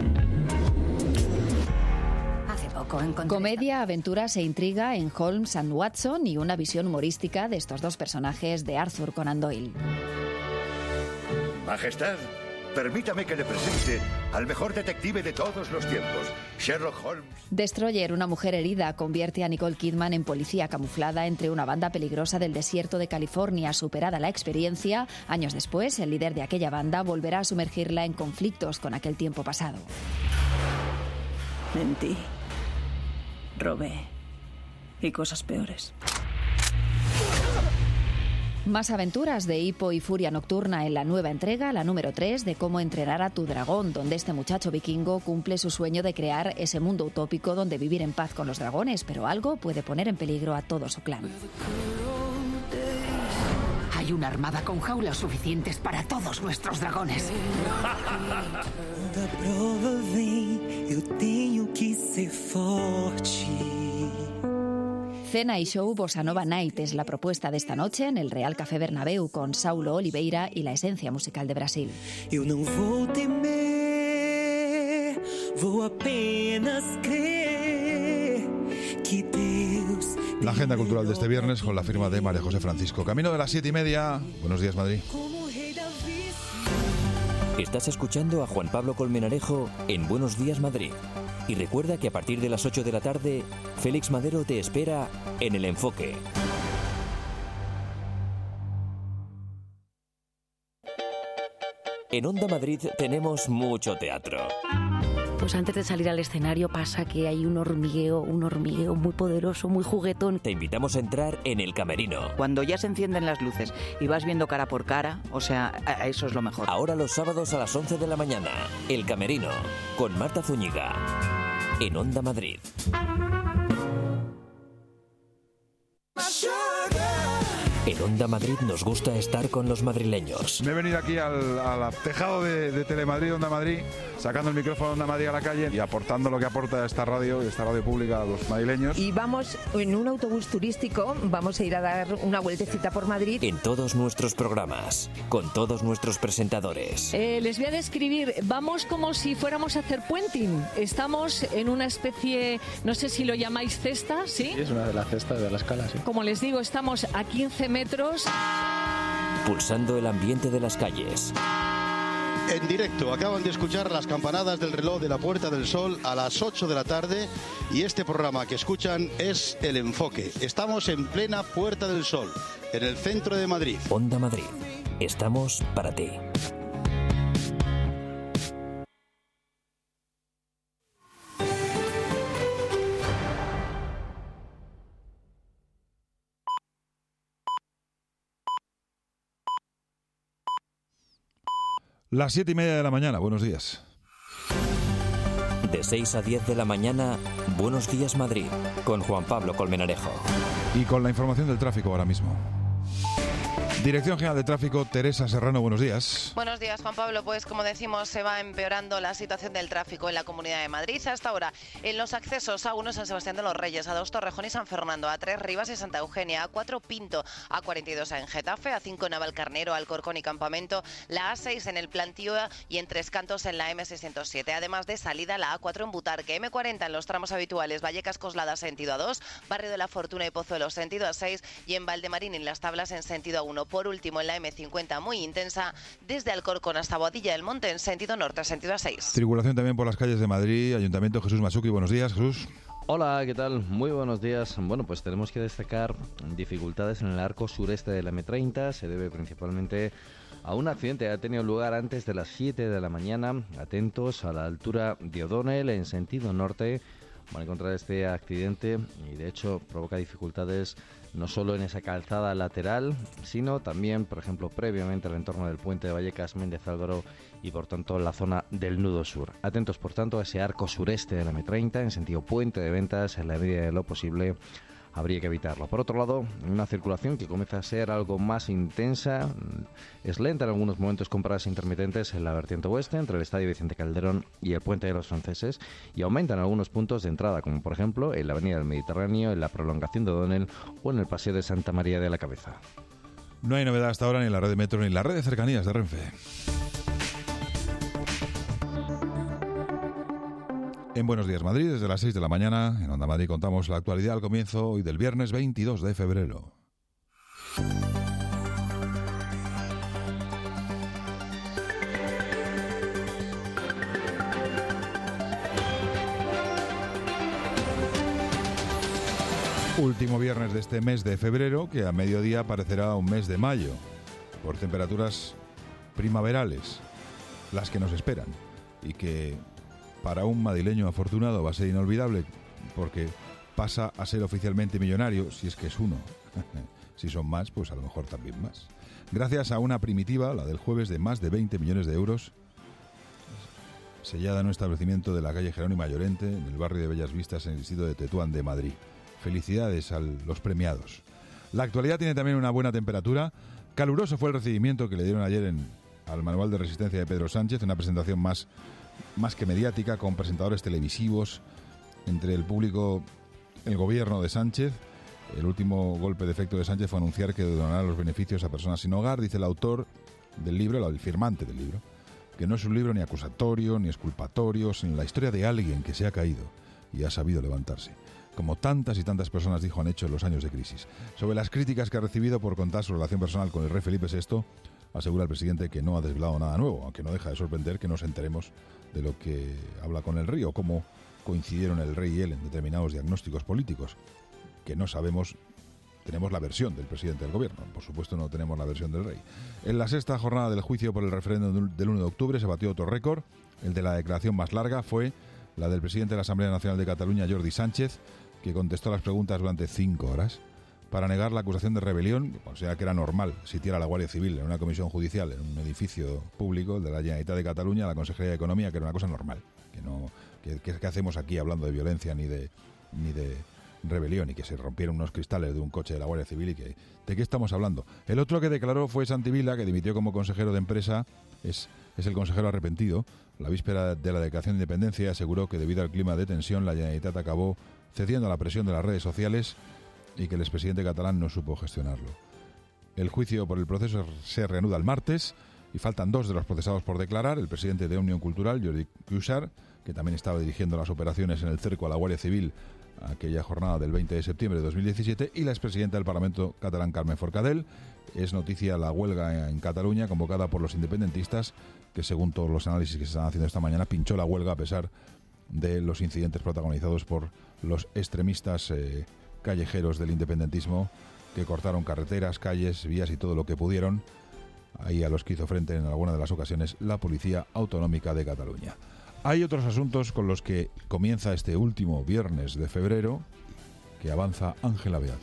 Speaker 13: Hace poco encontré...
Speaker 12: Comedia, aventuras e intriga en Holmes and Watson y una visión humorística de estos 2 personajes de Arthur Conan Doyle.
Speaker 14: Majestad, permítame que le presente al mejor detective de todos los tiempos, Sherlock Holmes.
Speaker 12: Destroyer, una mujer herida, convierte a Nicole Kidman en policía camuflada entre una banda peligrosa del desierto de California. Superada la experiencia, años después, el líder de aquella banda volverá a sumergirla en conflictos con aquel tiempo pasado.
Speaker 15: Mentí, robé y cosas peores.
Speaker 12: Más aventuras de hipo y furia nocturna en la nueva entrega, la número 3, de Cómo entrenar a tu dragón, donde este muchacho vikingo cumple su sueño de crear ese mundo utópico donde vivir en paz con los dragones, pero algo puede poner en peligro a todo su clan.
Speaker 13: Hay una armada con jaulas suficientes para todos nuestros dragones.
Speaker 12: Cena y show Bossa Nova Night es la propuesta de esta noche en el Real Café Bernabéu con Saulo Oliveira y la esencia musical de Brasil.
Speaker 26: Eu não vou temer, vou apenas crer que Deus...
Speaker 1: La agenda cultural de este viernes con la firma de María José Francisco. Camino de las 7:30. Buenos días, Madrid.
Speaker 2: Estás escuchando a Juan Pablo Colmenarejo en Buenos Días, Madrid. Y recuerda que a partir de las 8 de la tarde, Félix Madero te espera en El Enfoque. En Onda Madrid tenemos mucho teatro.
Speaker 27: Pues antes de salir al escenario pasa que hay un hormigueo muy poderoso, muy juguetón.
Speaker 2: Te invitamos a entrar en El Camerino.
Speaker 28: Cuando ya se encienden las luces y vas viendo cara por cara, o sea, eso es lo mejor.
Speaker 2: Ahora los sábados a las 11 de la mañana, El Camerino, con Marta Zúñiga, en Onda Madrid. En Onda Madrid nos gusta estar con los madrileños.
Speaker 1: Me he venido aquí al tejado de Telemadrid, Onda Madrid, sacando el micrófono de Onda Madrid a la calle y aportando lo que aporta esta radio pública a los madrileños.
Speaker 8: Y vamos en un autobús turístico, vamos a ir a dar una vueltecita por Madrid.
Speaker 2: En todos nuestros programas, con todos nuestros presentadores.
Speaker 8: Les voy a describir, vamos como si fuéramos a hacer puenting. Estamos en una especie, no sé si lo llamáis cesta, ¿sí?
Speaker 16: Sí, es una de las cestas de la escala, sí.
Speaker 8: Como les digo, estamos a 15 metros.
Speaker 2: Pulsando el ambiente de las calles.
Speaker 17: En directo, acaban de escuchar las campanadas del reloj de la Puerta del Sol a las 8 de la tarde y este programa que escuchan es El Enfoque. Estamos en plena Puerta del Sol, en el centro de Madrid.
Speaker 2: Onda Madrid, estamos para ti.
Speaker 1: Las 7:30 de la mañana, buenos días.
Speaker 2: De 6 a 10 de la mañana, Buenos Días Madrid, con Juan Pablo Colmenarejo.
Speaker 1: Y con la información del tráfico ahora mismo. Dirección General de Tráfico, Teresa Serrano, buenos días.
Speaker 18: Buenos días, Juan Pablo. Pues como decimos, se va empeorando la situación del tráfico en la Comunidad de Madrid. Hasta ahora, en los accesos A1 San Sebastián de los Reyes, A2 Torrejón y San Fernando, A3 Rivas y Santa Eugenia, A4 Pinto, A42 en Getafe, A5 Navalcarnero, Alcorcón y Campamento, la A6 en el Plantío y en Tres Cantos en la M607. Además de salida, la A4 en Butarque, M40 en los tramos habituales, Vallecas Coslada sentido A2, Barrio de la Fortuna y Pozuelo sentido A6 y en Valdemarín en Las Tablas en sentido A1. Por último, en la M50 muy intensa, desde Alcorcón hasta Boadilla del Monte en sentido norte, sentido A6.
Speaker 1: Circulación también por las calles de Madrid, Ayuntamiento. Jesús Masuki, buenos días, Jesús.
Speaker 19: Hola, ¿qué tal? Muy buenos días. Bueno, pues tenemos que destacar dificultades en el arco sureste de la M30. Se debe principalmente a un accidente que ha tenido lugar antes de las 7 de la mañana. Atentos a la altura de O'Donnell en sentido norte. Van a encontrar este accidente y de hecho provoca dificultades no solo en esa calzada lateral, sino también, por ejemplo, previamente al entorno del puente de Vallecas, Méndez Álvaro y por tanto en la zona del nudo sur. Atentos por tanto a ese arco sureste de la M30 en sentido puente de Ventas, en la medida de lo posible habría que evitarlo. Por otro lado, una circulación que comienza a ser algo más intensa, es lenta en algunos momentos con paradas intermitentes en la vertiente oeste, entre el Estadio Vicente Calderón y el Puente de los Franceses, y aumenta en algunos puntos de entrada, como por ejemplo en la Avenida del Mediterráneo, en la prolongación de O'Donnell o en el Paseo de Santa María de la Cabeza.
Speaker 1: No hay novedad hasta ahora ni en la red de metro ni en la red de cercanías de Renfe. En Buenos Días Madrid, desde las 6 de la mañana, en Onda Madrid contamos la actualidad al comienzo hoy del viernes 22 de febrero. Último viernes de este mes de febrero, que a mediodía parecerá un mes de mayo, por temperaturas primaverales, las que nos esperan, y que para un madrileño afortunado va a ser inolvidable, porque pasa a ser oficialmente millonario, si es que es uno. Si son más, pues a lo mejor también más. Gracias a una primitiva, la del jueves, de más de 20 millones de euros, sellada en un establecimiento de la calle Jerónimo Llorente, en el barrio de Bellas Vistas, en el distrito de Tetuán de Madrid. Felicidades a los premiados. La actualidad tiene también una buena temperatura. Caluroso fue el recibimiento que le dieron ayer al Manual de Resistencia de Pedro Sánchez, una presentación más que mediática, con presentadores televisivos, entre el público, el gobierno de Sánchez. El último golpe de efecto de Sánchez fue anunciar que donará los beneficios a personas sin hogar. Dice el autor del libro, el firmante del libro, que no es un libro ni acusatorio ni exculpatorio, sino la historia de alguien que se ha caído y ha sabido levantarse, como tantas y tantas personas, dijo, han hecho en los años de crisis. Sobre las críticas que ha recibido por contar su relación personal con el rey Felipe VI, asegura el presidente que no ha desvelado nada nuevo, aunque no deja de sorprender que nos enteremos de lo que habla con el rey o cómo coincidieron el rey y él en determinados diagnósticos políticos, que no sabemos. Tenemos la versión del presidente del gobierno, por supuesto no tenemos la versión del rey. En la sexta jornada del juicio por el referéndum del 1 de octubre se batió otro récord. El de la declaración más larga fue la del presidente de la Asamblea Nacional de Cataluña, Jordi Sánchez, que contestó las preguntas durante 5 horas para negar la acusación de rebelión, o sea que era normal sitiar a la Guardia Civil en una comisión judicial, en un edificio público de la Generalitat de Cataluña, la Consejería de Economía, que era una cosa normal, que hacemos aquí hablando de violencia ni de rebelión y que se rompieron unos cristales de un coche de la Guardia Civil. ¿De qué estamos hablando? El otro que declaró fue Santi Vila, que dimitió como consejero de empresa. Es el consejero arrepentido. La víspera de la declaración de independencia aseguró que debido al clima de tensión la Generalitat acabó cediendo a la presión de las redes sociales y que el expresidente catalán no supo gestionarlo. El juicio por el proceso se reanuda el martes y faltan 2 de los procesados por declarar: el presidente de Òmnium Cultural, Jordi Cuixart, que también estaba dirigiendo las operaciones en el cerco a la Guardia Civil aquella jornada del 20 de septiembre de 2017, y la expresidenta del Parlamento catalán, Carme Forcadell. Es noticia la huelga en Cataluña convocada por los independentistas, que según todos los análisis que se están haciendo esta mañana, pinchó la huelga a pesar de los incidentes protagonizados por los extremistas callejeros del independentismo, que cortaron carreteras, calles, vías y todo lo que pudieron, ahí a los que hizo frente en alguna de las ocasiones la Policía Autonómica de Cataluña. Hay otros asuntos con los que comienza este último viernes de febrero, que avanza Ángela Beat.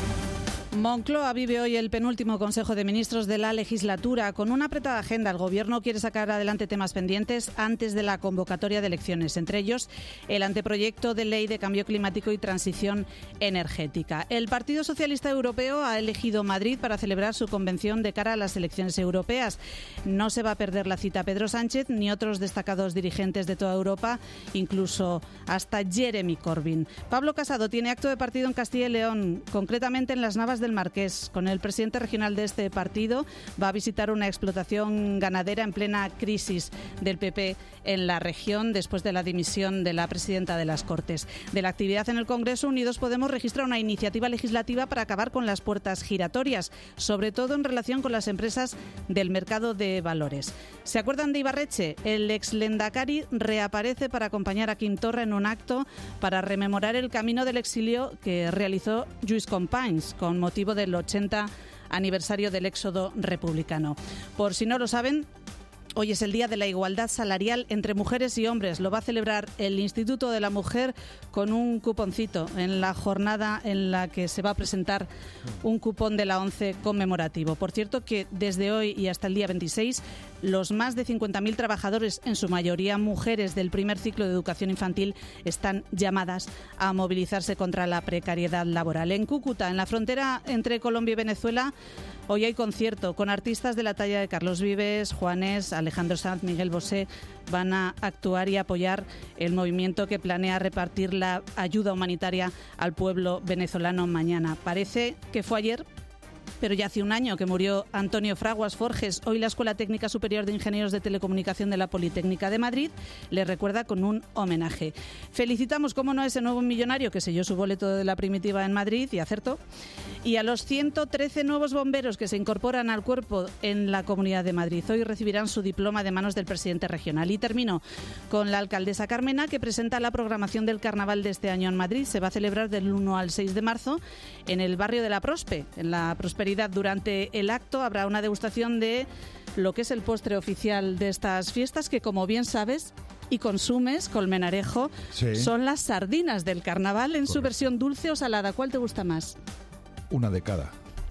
Speaker 3: Moncloa vive hoy el penúltimo Consejo de Ministros de la legislatura. Con una apretada agenda, el Gobierno quiere sacar adelante temas pendientes antes de la convocatoria de elecciones, entre ellos el anteproyecto de ley de cambio climático y transición energética. El Partido Socialista Europeo ha elegido Madrid para celebrar su convención de cara a las elecciones europeas. No se va a perder la cita Pedro Sánchez ni otros destacados dirigentes de toda Europa, incluso hasta Jeremy Corbyn. Pablo Casado tiene acto de partido en Castilla y León, concretamente en las Navas del Marqués. Con el presidente regional de este partido va a visitar una explotación ganadera en plena crisis del PP en la región después de la dimisión de la presidenta de las Cortes. De la actividad en el Congreso, Unidos Podemos registra una iniciativa legislativa para acabar con las puertas giratorias, sobre todo en relación con las empresas del mercado de valores. ¿Se acuerdan de Ibarretxe? El ex Lendakari reaparece para acompañar a Quim Torra en un acto para rememorar el camino del exilio que realizó Lluís Companys con motivo del 80 aniversario del éxodo republicano. Por si no lo saben, hoy es el Día de la Igualdad Salarial entre mujeres y hombres. Lo va a celebrar el Instituto de la Mujer con un cuponcito en la jornada en la que se va a presentar un cupón de la ONCE conmemorativo. Por cierto, que desde hoy y hasta el día 26, los más de 50.000 trabajadores, en su mayoría mujeres del primer ciclo de educación infantil, están llamadas a movilizarse contra la precariedad laboral. En Cúcuta, en la frontera entre Colombia y Venezuela, hoy hay concierto con artistas de la talla de Carlos Vives, Juanes, Alejandro Sanz, Miguel Bosé. Van a actuar y apoyar el movimiento que planea repartir la ayuda humanitaria al pueblo venezolano mañana. Parece que fue ayer, pero ya hace un año que murió Antonio Fraguas Forges. Hoy la Escuela Técnica Superior de Ingenieros de Telecomunicación de la Politécnica de Madrid le recuerda con un homenaje. Felicitamos, cómo no, a ese nuevo millonario que selló su boleto de la primitiva en Madrid y acertó. Y a los 113 nuevos bomberos que se incorporan al cuerpo en la Comunidad de Madrid. Hoy recibirán su diploma de manos del presidente regional. Y termino con la alcaldesa Carmena, que presenta la programación del carnaval de este año en Madrid. Se va a celebrar del 1 al 6 de marzo en el barrio de la Prospe, en la Prosperidad. Durante el acto habrá una degustación de lo que es el postre oficial de estas fiestas, que, como bien sabes y consumes, Colmenarejo, sí, son las sardinas del carnaval en su versión dulce o salada. ¿Cuál te gusta más?
Speaker 1: Una de cada.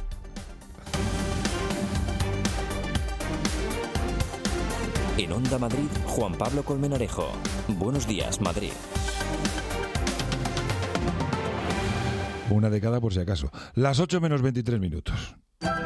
Speaker 2: En Onda Madrid, Juan Pablo Colmenarejo. Buenos días, Madrid.
Speaker 1: Una de cada por si acaso. Las 8 menos 23 minutos.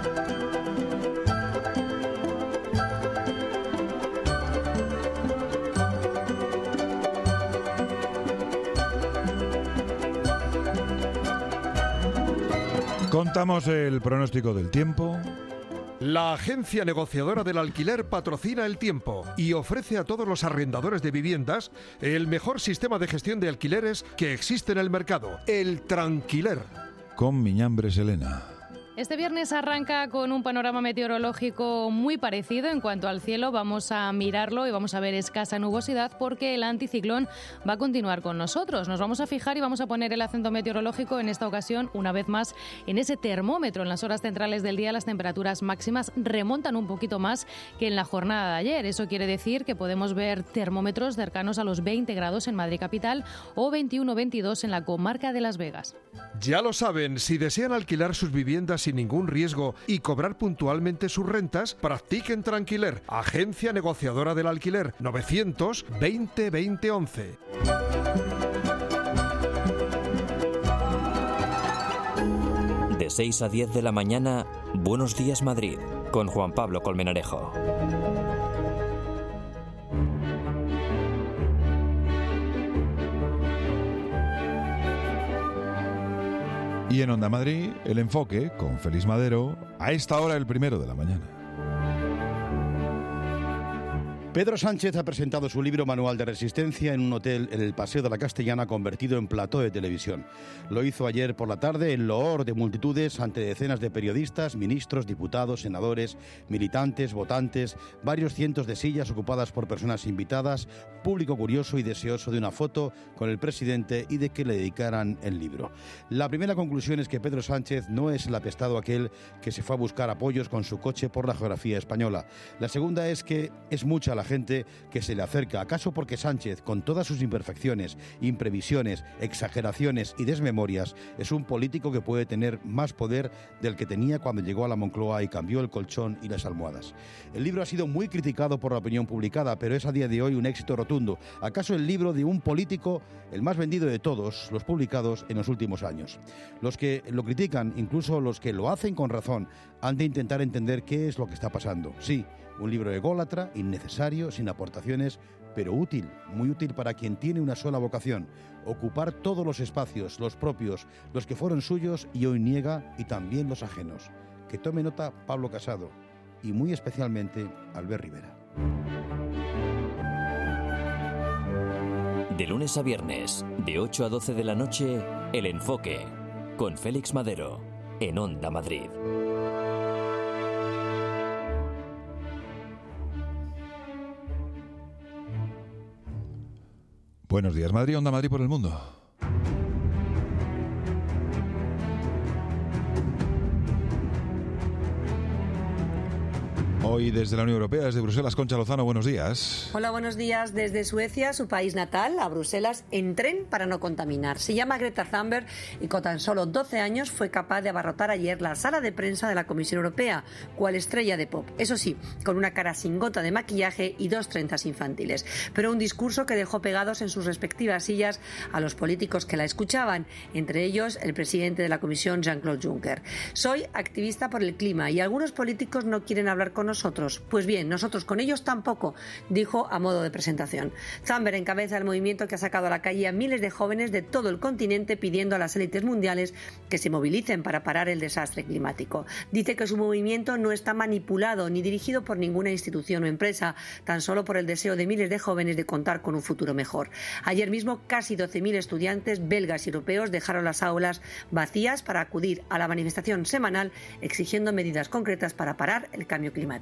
Speaker 1: Contamos el pronóstico del tiempo.
Speaker 6: La agencia negociadora del alquiler patrocina el tiempo y ofrece a todos los arrendadores de viviendas el mejor sistema de gestión de alquileres que existe en el mercado, el Tranquiler.
Speaker 1: Con Miñambres Elena.
Speaker 7: Este viernes arranca con un panorama meteorológico muy parecido en cuanto al cielo. Vamos a mirarlo y vamos a ver escasa nubosidad porque el anticiclón va a continuar con nosotros. Nos vamos a fijar y vamos a poner el acento meteorológico en esta ocasión, una vez más, en ese termómetro. En las horas centrales del día las temperaturas máximas remontan un poquito más que en la jornada de ayer. Eso quiere decir que podemos ver termómetros cercanos a los 20 grados en Madrid capital o 21-22 en la comarca de Las Vegas.
Speaker 6: Ya lo saben, si desean alquilar sus viviendas sin ningún riesgo y cobrar puntualmente sus rentas, practiquen Tranquiler, agencia negociadora del alquiler, 920 20 11.
Speaker 2: 6 a 10 de la mañana, Buenos Días Madrid, con Juan Pablo Colmenarejo.
Speaker 1: Y en Onda Madrid, El Enfoque, con Félix Madero, a esta hora el 1 de la mañana.
Speaker 17: Pedro Sánchez ha presentado su libro Manual de Resistencia en un hotel en el Paseo de la Castellana convertido en plató de televisión. Lo hizo ayer por la tarde en loor de multitudes ante decenas de periodistas, ministros, diputados, senadores, militantes, votantes, varios cientos de sillas ocupadas por personas invitadas, público curioso y deseoso de una foto con el presidente y de que le dedicaran el libro. La primera conclusión es que Pedro Sánchez no es el apestado aquel que se fue a buscar apoyos con su coche por la geografía española. La segunda es que es mucha la gente que se le acerca. ¿Acaso porque Sánchez, con todas sus imperfecciones, imprevisiones, exageraciones y desmemorias, es un político que puede tener más poder del que tenía cuando llegó a la Moncloa y cambió el colchón y las almohadas? El libro ha sido muy criticado por la opinión publicada, pero es a día de hoy un éxito rotundo. ¿Acaso el libro de un político, el más vendido de todos los publicados en los últimos años? Los que lo critican, incluso los que lo hacen con razón, han de intentar entender qué es lo que está pasando. Sí, un libro ególatra, innecesario, sin aportaciones, pero útil, muy útil para quien tiene una sola vocación: ocupar todos los espacios, los propios, los que fueron suyos y hoy niega, y también los ajenos. Que tome nota Pablo Casado y muy especialmente Albert Rivera.
Speaker 2: De lunes a viernes, de 8 a 12 de la noche, El Enfoque, con Félix Madero, en Onda Madrid.
Speaker 1: Buenos días, Madrid, Onda Madrid por el mundo. Hoy desde la Unión Europea, desde Bruselas, Concha Lozano, buenos días.
Speaker 4: Hola, buenos días. Desde Suecia, su país natal, a Bruselas, en tren para no contaminar. Se llama Greta Thunberg y con tan solo 12 años fue capaz de abarrotar ayer la sala de prensa de la Comisión Europea, cual estrella de pop. Eso sí, con una cara sin gota de maquillaje y 2 trenzas infantiles. Pero un discurso que dejó pegados en sus respectivas sillas a los políticos que la escuchaban, entre ellos el presidente de la Comisión, Jean-Claude Juncker. Soy activista por el clima y algunos políticos no quieren hablar con nosotros. Pues bien, nosotros con ellos tampoco, dijo a modo de presentación. Thunberg encabeza el movimiento que ha sacado a la calle a miles de jóvenes de todo el continente pidiendo a las élites mundiales que se movilicen para parar el desastre climático. Dice que su movimiento no está manipulado ni dirigido por ninguna institución o empresa, tan solo por el deseo de miles de jóvenes de contar con un futuro mejor. Ayer mismo casi 12.000 estudiantes belgas y europeos dejaron las aulas vacías para acudir a la manifestación semanal exigiendo medidas concretas para parar el cambio climático.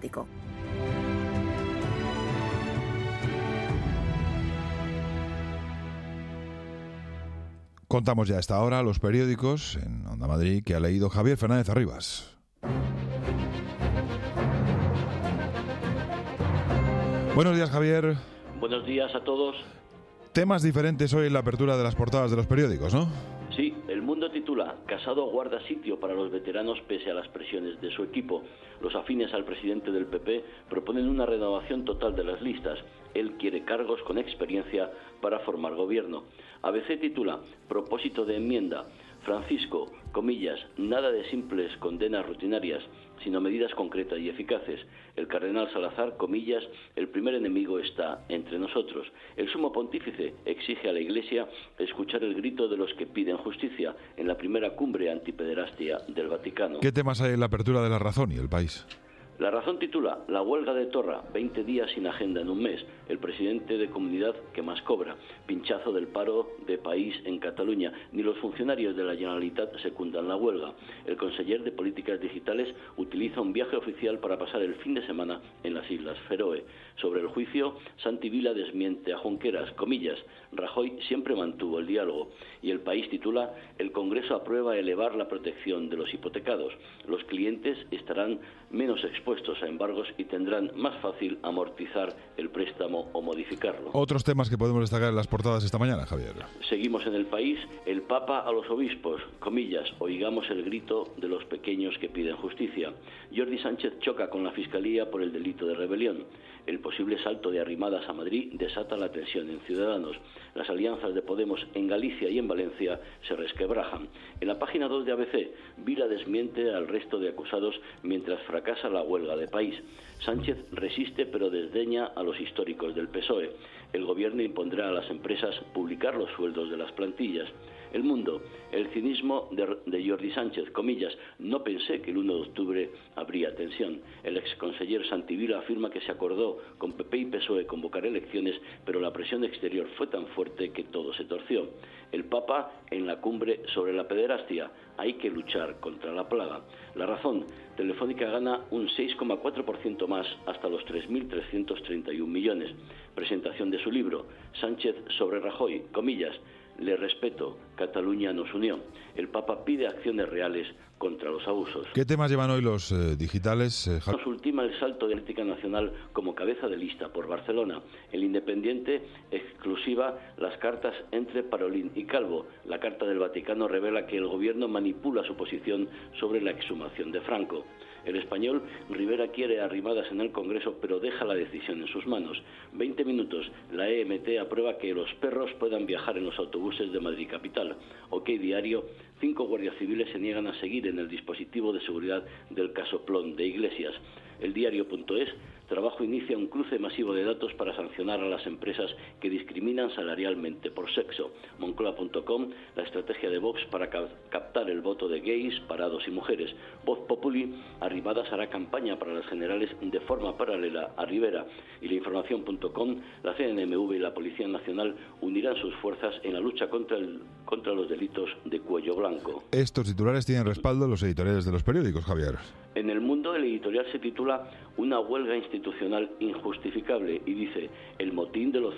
Speaker 1: Contamos ya a esta hora los periódicos en Onda Madrid que ha leído Javier Fernández Arribas. Buenos días, Javier.
Speaker 10: Buenos días a todos.
Speaker 1: Temas diferentes hoy en la apertura de las portadas de los periódicos, ¿no?
Speaker 10: Sí, El Mundo titula: Casado guarda sitio para los veteranos pese a las presiones de su equipo. Los afines al presidente del PP proponen una renovación total de las listas. Él quiere cargos con experiencia para formar gobierno. ABC titula: Propósito de enmienda. Francisco, comillas, nada de simples condenas rutinarias, sino medidas concretas y eficaces. El cardenal Salazar, comillas, el primer enemigo está entre nosotros. El sumo pontífice exige a la Iglesia escuchar el grito de los que piden justicia en la primera cumbre antipederastia del Vaticano.
Speaker 1: ¿Qué temas hay en la apertura de La Razón y El País?
Speaker 10: La Razón titula: La huelga de Torra, 20 días sin agenda en un mes. El presidente de comunidad que más cobra. Pinchazo del paro de país en Cataluña. Ni los funcionarios de la Generalitat secundan la huelga. El conseller de Políticas Digitales utiliza un viaje oficial para pasar el fin de semana en las Islas Feroe. Sobre el juicio, Santi Vila desmiente a Junqueras, comillas, Rajoy siempre mantuvo el diálogo. Y El País titula: El Congreso aprueba elevar la protección de los hipotecados. Los clientes estarán menos expuestos expuestos a embargos y tendrán más fácil amortizar el préstamo o modificarlo.
Speaker 1: Otros temas que podemos destacar en las portadas esta mañana, Javier.
Speaker 10: Seguimos en El País. El Papa a los obispos, comillas, oigamos el grito de los pequeños que piden justicia. Jordi Sánchez choca con la Fiscalía por el delito de rebelión. El posible salto de Arrimadas a Madrid desata la tensión en Ciudadanos. Las alianzas de Podemos en Galicia y en Valencia se resquebrajan. En la página 2 de ABC, Vila desmiente al resto de acusados mientras fracasa la huelga de País. Sánchez resiste pero desdeña a los históricos del PSOE. El gobierno impondrá a las empresas publicar los sueldos de las plantillas. El Mundo, el cinismo de Jordi Sánchez, comillas, no pensé que el 1 de octubre habría tensión. El exconseller Santivila afirma que se acordó con PP y PSOE convocar elecciones, pero la presión exterior fue tan fuerte que todo se torció. El Papa en la cumbre sobre la pederastia, hay que luchar contra la plaga. La Razón, Telefónica gana un 6,4% más hasta los 3.331 millones. Presentación de su libro, Sánchez sobre Rajoy, comillas, le respeto, Cataluña nos unió. El Papa pide acciones reales contra los abusos.
Speaker 1: ¿Qué temas llevan hoy los digitales?
Speaker 10: Nos ultima el salto de Política Nacional como cabeza de lista por Barcelona. El Independiente, exclusiva, las cartas entre Parolín y Calvo. La Carta del Vaticano revela que el gobierno manipula su posición sobre la exhumación de Franco. El Español, Rivera quiere Arrimadas en el Congreso, pero deja la decisión en sus manos. 20 minutos, la EMT aprueba que los perros puedan viajar en los autobuses de Madrid Capital. OK Diario, 5 guardias civiles se niegan a seguir en el dispositivo de seguridad del casoplón de Iglesias. El Diario.es, Trabajo inicia un cruce masivo de datos para sancionar a las empresas que discriminan salarialmente por sexo. Moncloa.com, la estrategia de Vox para captar el voto de gays, parados y mujeres. Voz Populi, Arrimadas hará campaña para las generales de forma paralela a Rivera. Y la Información.com, la CNMV y la Policía Nacional unirán sus fuerzas en la lucha contra los delitos de cuello blanco.
Speaker 1: Estos titulares tienen respaldo en los editoriales de los periódicos, Javier.
Speaker 10: En El Mundo, el editorial se titula Una huelga institucional injustificable y dice: el motín de los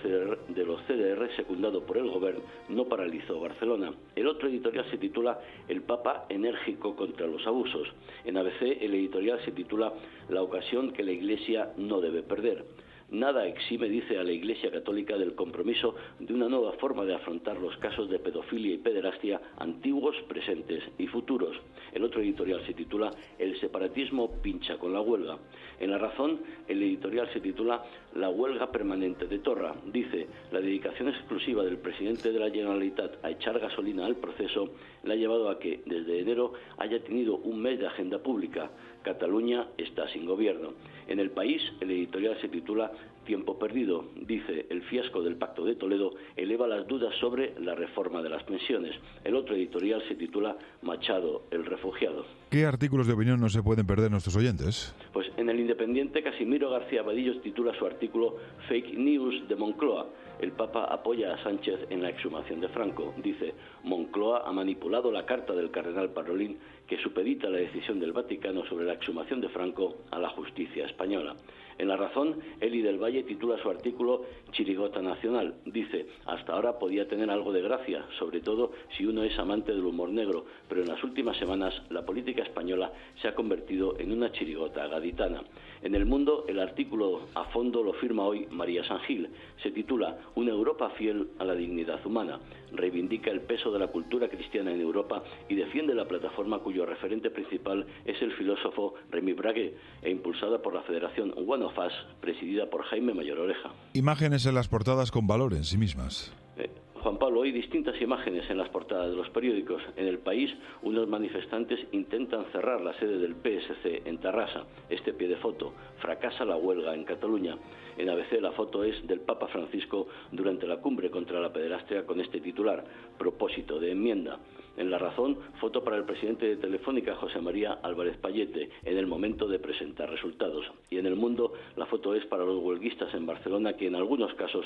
Speaker 10: CDR secundado por el gobierno no paralizó Barcelona. El otro editorial se titula El Papa enérgico contra los abusos. En ABC, el editorial se titula La ocasión que la Iglesia no debe perder. Nada exime, dice, a la Iglesia Católica del compromiso de una nueva forma de afrontar los casos de pedofilia y pederastia antiguos, presentes y futuros. El otro editorial se titula El separatismo pincha con la huelga. En La Razón, el editorial se titula La huelga permanente de Torra. Dice, la dedicación exclusiva del presidente de la Generalitat a echar gasolina al proceso le ha llevado a que, desde enero, haya tenido un mes de agenda pública. Cataluña está sin gobierno. En El País, el editorial se titula Tiempo perdido. Dice, el fiasco del Pacto de Toledo eleva las dudas sobre la reforma de las pensiones. El otro editorial se titula Machado, el refugiado.
Speaker 1: ¿Qué artículos de opinión no se pueden perder nuestros oyentes?
Speaker 10: Pues en El Independiente, Casimiro García Vadillo titula su artículo Fake News de Moncloa. El Papa apoya a Sánchez en la exhumación de Franco. Dice, Moncloa ha manipulado la carta del cardenal Parolín que supedita la decisión del Vaticano sobre la exhumación de Franco a la justicia española. En La Razón, Eli del Valle titula su artículo Chirigota Nacional. Dice, hasta ahora podía tener algo de gracia, sobre todo si uno es amante del humor negro, pero en las últimas semanas la política española se ha convertido en una chirigota gaditana. En El Mundo, el artículo a fondo lo firma hoy María San Gil. Se titula Una Europa fiel a la dignidad humana. Reivindica el peso de la cultura cristiana en Europa y defiende la plataforma cuyo referente principal es el filósofo Remy Braguet e impulsada por la Federación One of Us, presidida por Jaime Mayor Oreja.
Speaker 1: Imágenes en las portadas con valor en sí mismas.
Speaker 10: Juan Pablo, hoy distintas imágenes en las portadas de los periódicos. En El País, unos manifestantes intentan cerrar la sede del PSC en Tarrasa. Este pie de foto, fracasa la huelga en Cataluña. En ABC, la foto es del Papa Francisco durante la cumbre contra la pederastia con este titular, propósito de enmienda. En La Razón, foto para el presidente de Telefónica, José María Álvarez Pallete, en el momento de presentar resultados. Y en El Mundo, la foto es para los huelguistas en Barcelona, que en algunos casos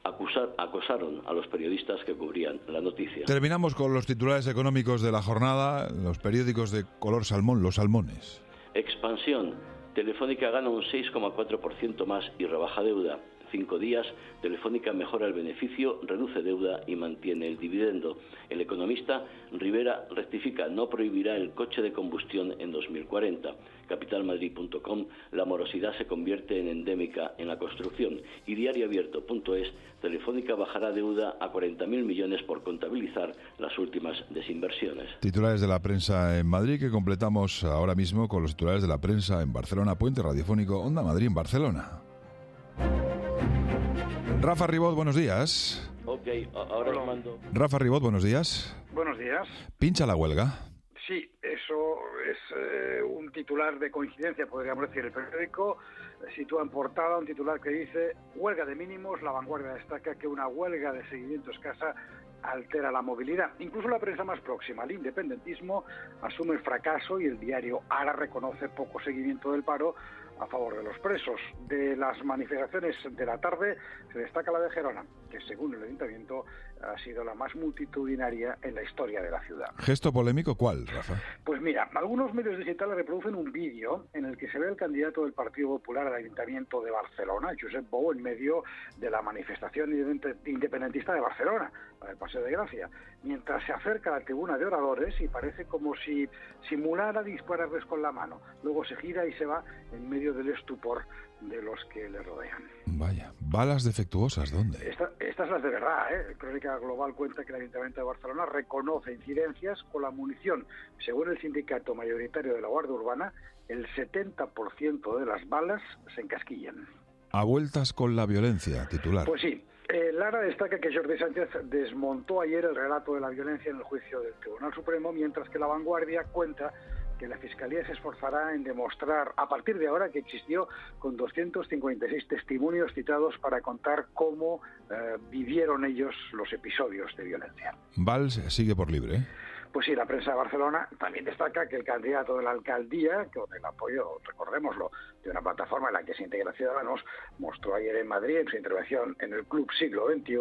Speaker 10: acosaron a los periodistas que cubrían la noticia.
Speaker 1: Terminamos con los titulares económicos de la jornada, los periódicos de color salmón, los salmones.
Speaker 10: Expansión. Telefónica gana un 6,4% más y rebaja deuda. 5 días, Telefónica mejora el beneficio, reduce deuda y mantiene el dividendo. El economista Rivera rectifica, no prohibirá el coche de combustión en 2040. Capitalmadrid.com, la morosidad se convierte en endémica en la construcción. Y diarioabierto.es, Telefónica bajará deuda a 40.000 millones por contabilizar las últimas desinversiones.
Speaker 1: Titulares de la prensa en Madrid que completamos ahora mismo con los titulares de la prensa en Barcelona. Puente radiofónico Onda Madrid en Barcelona. Rafa Ribot, buenos días.
Speaker 10: Ok, ahora os mando.
Speaker 1: Rafa Ribot, buenos días.
Speaker 9: Buenos días.
Speaker 1: ¿Pincha la huelga?
Speaker 9: Sí, eso es un titular de coincidencia, podríamos decir. El periódico sitúa en portada un titular que dice: huelga de mínimos. La Vanguardia destaca que una huelga de seguimiento escasa altera la movilidad. Incluso la prensa más próxima al independentismo asume el fracaso y el diario Ara reconoce poco seguimiento del paro a favor de los presos. De las manifestaciones de la tarde se destaca la de Gerona, que según el Ayuntamiento ha sido la más multitudinaria en la historia de la ciudad.
Speaker 1: ¿Gesto polémico cuál, Rafa?
Speaker 9: Pues mira, algunos medios digitales reproducen un vídeo en el que se ve al candidato del Partido Popular al Ayuntamiento de Barcelona, Josep Bou, en medio de la manifestación independentista de Barcelona, la del Paseo de Gracia, mientras se acerca a la tribuna de oradores y parece como si simulara dispararles con la mano. Luego se gira y se va en medio del estupor de los que le rodean.
Speaker 1: Vaya, balas defectuosas, ¿dónde?
Speaker 9: Estas las de verdad, ¿eh? Crónica Global cuenta que el Ayuntamiento de Barcelona reconoce incidencias con la munición. Según el sindicato mayoritario de la Guardia Urbana, el 70% de las balas se encasquillan.
Speaker 1: A vueltas con la violencia, titular.
Speaker 9: Pues sí. Lara destaca que Jordi Sánchez desmontó ayer el relato de la violencia en el juicio del Tribunal Supremo, mientras que La Vanguardia cuenta que la Fiscalía se esforzará en demostrar a partir de ahora que existió con 256 testimonios citados para contar cómo vivieron ellos los episodios de violencia.
Speaker 1: Valls sigue por libre, ¿eh?
Speaker 9: Pues sí, la prensa de Barcelona también destaca que el candidato de la alcaldía, con el apoyo, recordémoslo, de una plataforma en la que se integra Ciudadanos, mostró ayer en Madrid, en su intervención en el Club Siglo XXI,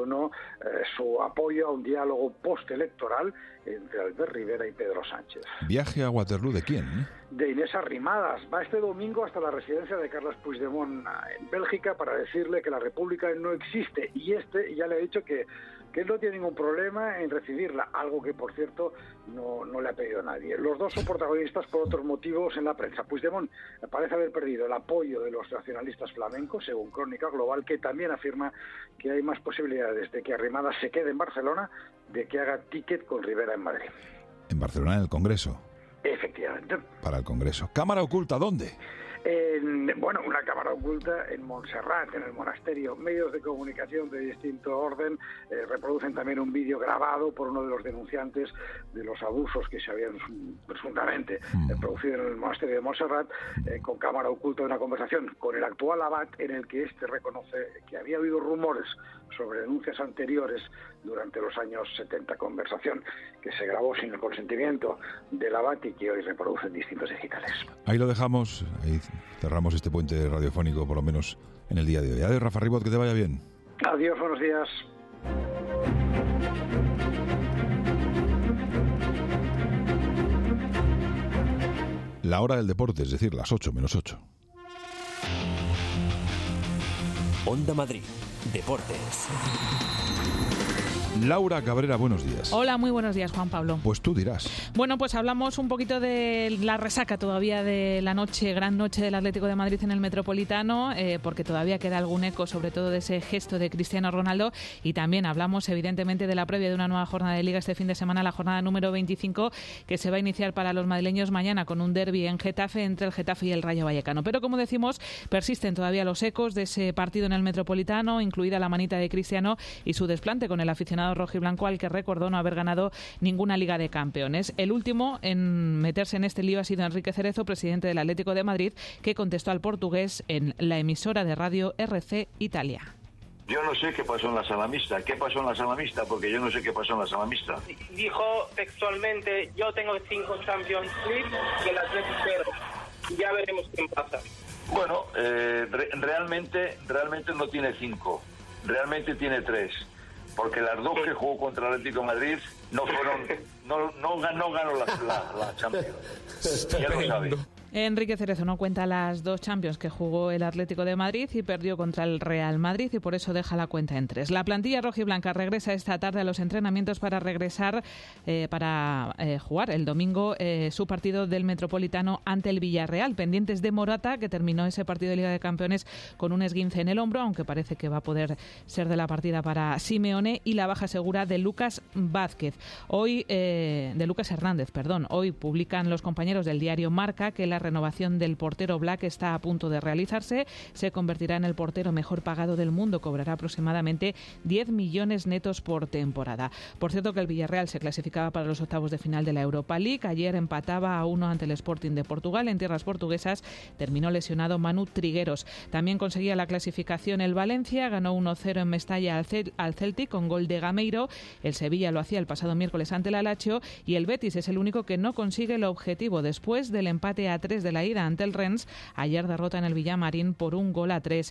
Speaker 9: su apoyo a un diálogo postelectoral entre Albert Rivera y Pedro Sánchez.
Speaker 1: ¿Viaje a Waterloo de quién?
Speaker 9: De Inés Arrimadas. Va este domingo hasta la residencia de Carles Puigdemont en Bélgica para decirle que la República no existe, y ya le ha dicho que él no tiene ningún problema en recibirla, algo que, por cierto, no le ha pedido a nadie. Los dos son protagonistas por otros motivos en la prensa. Puigdemont parece haber perdido el apoyo de los nacionalistas flamencos, según Crónica Global, que también afirma que hay más posibilidades de que Arrimadas se quede en Barcelona de que haga ticket con Rivera en Madrid.
Speaker 1: En Barcelona, en el Congreso.
Speaker 9: Efectivamente.
Speaker 1: Para el Congreso. ¿Cámara oculta dónde?
Speaker 9: Una cámara oculta en Montserrat, en el monasterio. Medios de comunicación de distinto orden reproducen también un vídeo grabado por uno de los denunciantes de los abusos que se habían presuntamente producido en el monasterio de Montserrat, con cámara oculta, de una conversación con el actual abad, en el que éste reconoce que había habido rumores sobre denuncias anteriores durante los años 70, conversación que se grabó sin el consentimiento del abad y que hoy reproducen distintos digitales.
Speaker 1: Ahí lo dejamos, ahí cerramos este puente radiofónico, por lo menos en el día de hoy. Adiós, Rafa Ribot, que te vaya bien.
Speaker 9: Adiós, buenos días.
Speaker 1: La hora del deporte, es decir, las 8 menos 8.
Speaker 2: Onda Madrid, Deportes.
Speaker 1: Laura Cabrera, buenos días.
Speaker 11: Hola, muy buenos días, Juan Pablo.
Speaker 1: Pues tú dirás.
Speaker 11: Bueno, pues hablamos un poquito de la resaca todavía de la gran noche del Atlético de Madrid en el Metropolitano, porque todavía queda algún eco, sobre todo de ese gesto de Cristiano Ronaldo, y también hablamos evidentemente de la previa de una nueva jornada de Liga este fin de semana, la jornada número 25, que se va a iniciar para los madrileños mañana con un derbi en Getafe entre el Getafe y el Rayo Vallecano. Pero como decimos, persisten todavía los ecos de ese partido en el Metropolitano, incluida la manita de Cristiano y su desplante con el aficionado rojiblanco, al que recordó no haber ganado ninguna Liga de Campeones. El último en meterse en este lío ha sido Enrique Cerezo, presidente del Atlético de Madrid, que contestó al portugués en la emisora de radio RC Italia.
Speaker 20: Yo no sé qué pasó en la sala mixta. ¿Qué pasó en la sala mixta? Porque yo no sé qué pasó en la sala mixta.
Speaker 21: Dijo textualmente: yo tengo 5 Champions League y el Atlético 0. Ya veremos quién pasa.
Speaker 20: Bueno, realmente no tiene 5. Realmente tiene 3. Porque las dos que jugó contra el Atlético de Madrid no ganó la Champions. Ya lo sabe.
Speaker 11: Enrique Cerezo no cuenta las 2 Champions que jugó el Atlético de Madrid y perdió contra el Real Madrid y por eso deja la cuenta en 3. La plantilla rojiblanca regresa esta tarde a los entrenamientos para jugar el domingo su partido del Metropolitano ante el Villarreal, pendientes de Morata, que terminó ese partido de Liga de Campeones con un esguince en el hombro, aunque parece que va a poder ser de la partida para Simeone, y la baja segura de Lucas Hernández. Hoy publican los compañeros del diario Marca que la renovación del portero Black está a punto de realizarse. Se convertirá en el portero mejor pagado del mundo. Cobrará aproximadamente 10 millones netos por temporada. Por cierto, que el Villarreal se clasificaba para los octavos de final de la Europa League. Ayer empataba a 1 ante el Sporting de Portugal. En tierras portuguesas terminó lesionado Manu Trigueros. También conseguía la clasificación el Valencia. Ganó 1-0 en Mestalla al Celtic con gol de Gameiro. El Sevilla lo hacía el pasado miércoles ante el Lazio. Y el Betis es el único que no consigue el objetivo después del empate a 3 de la ida ante el Rennes. Ayer derrota en el Villamarín por 1-3.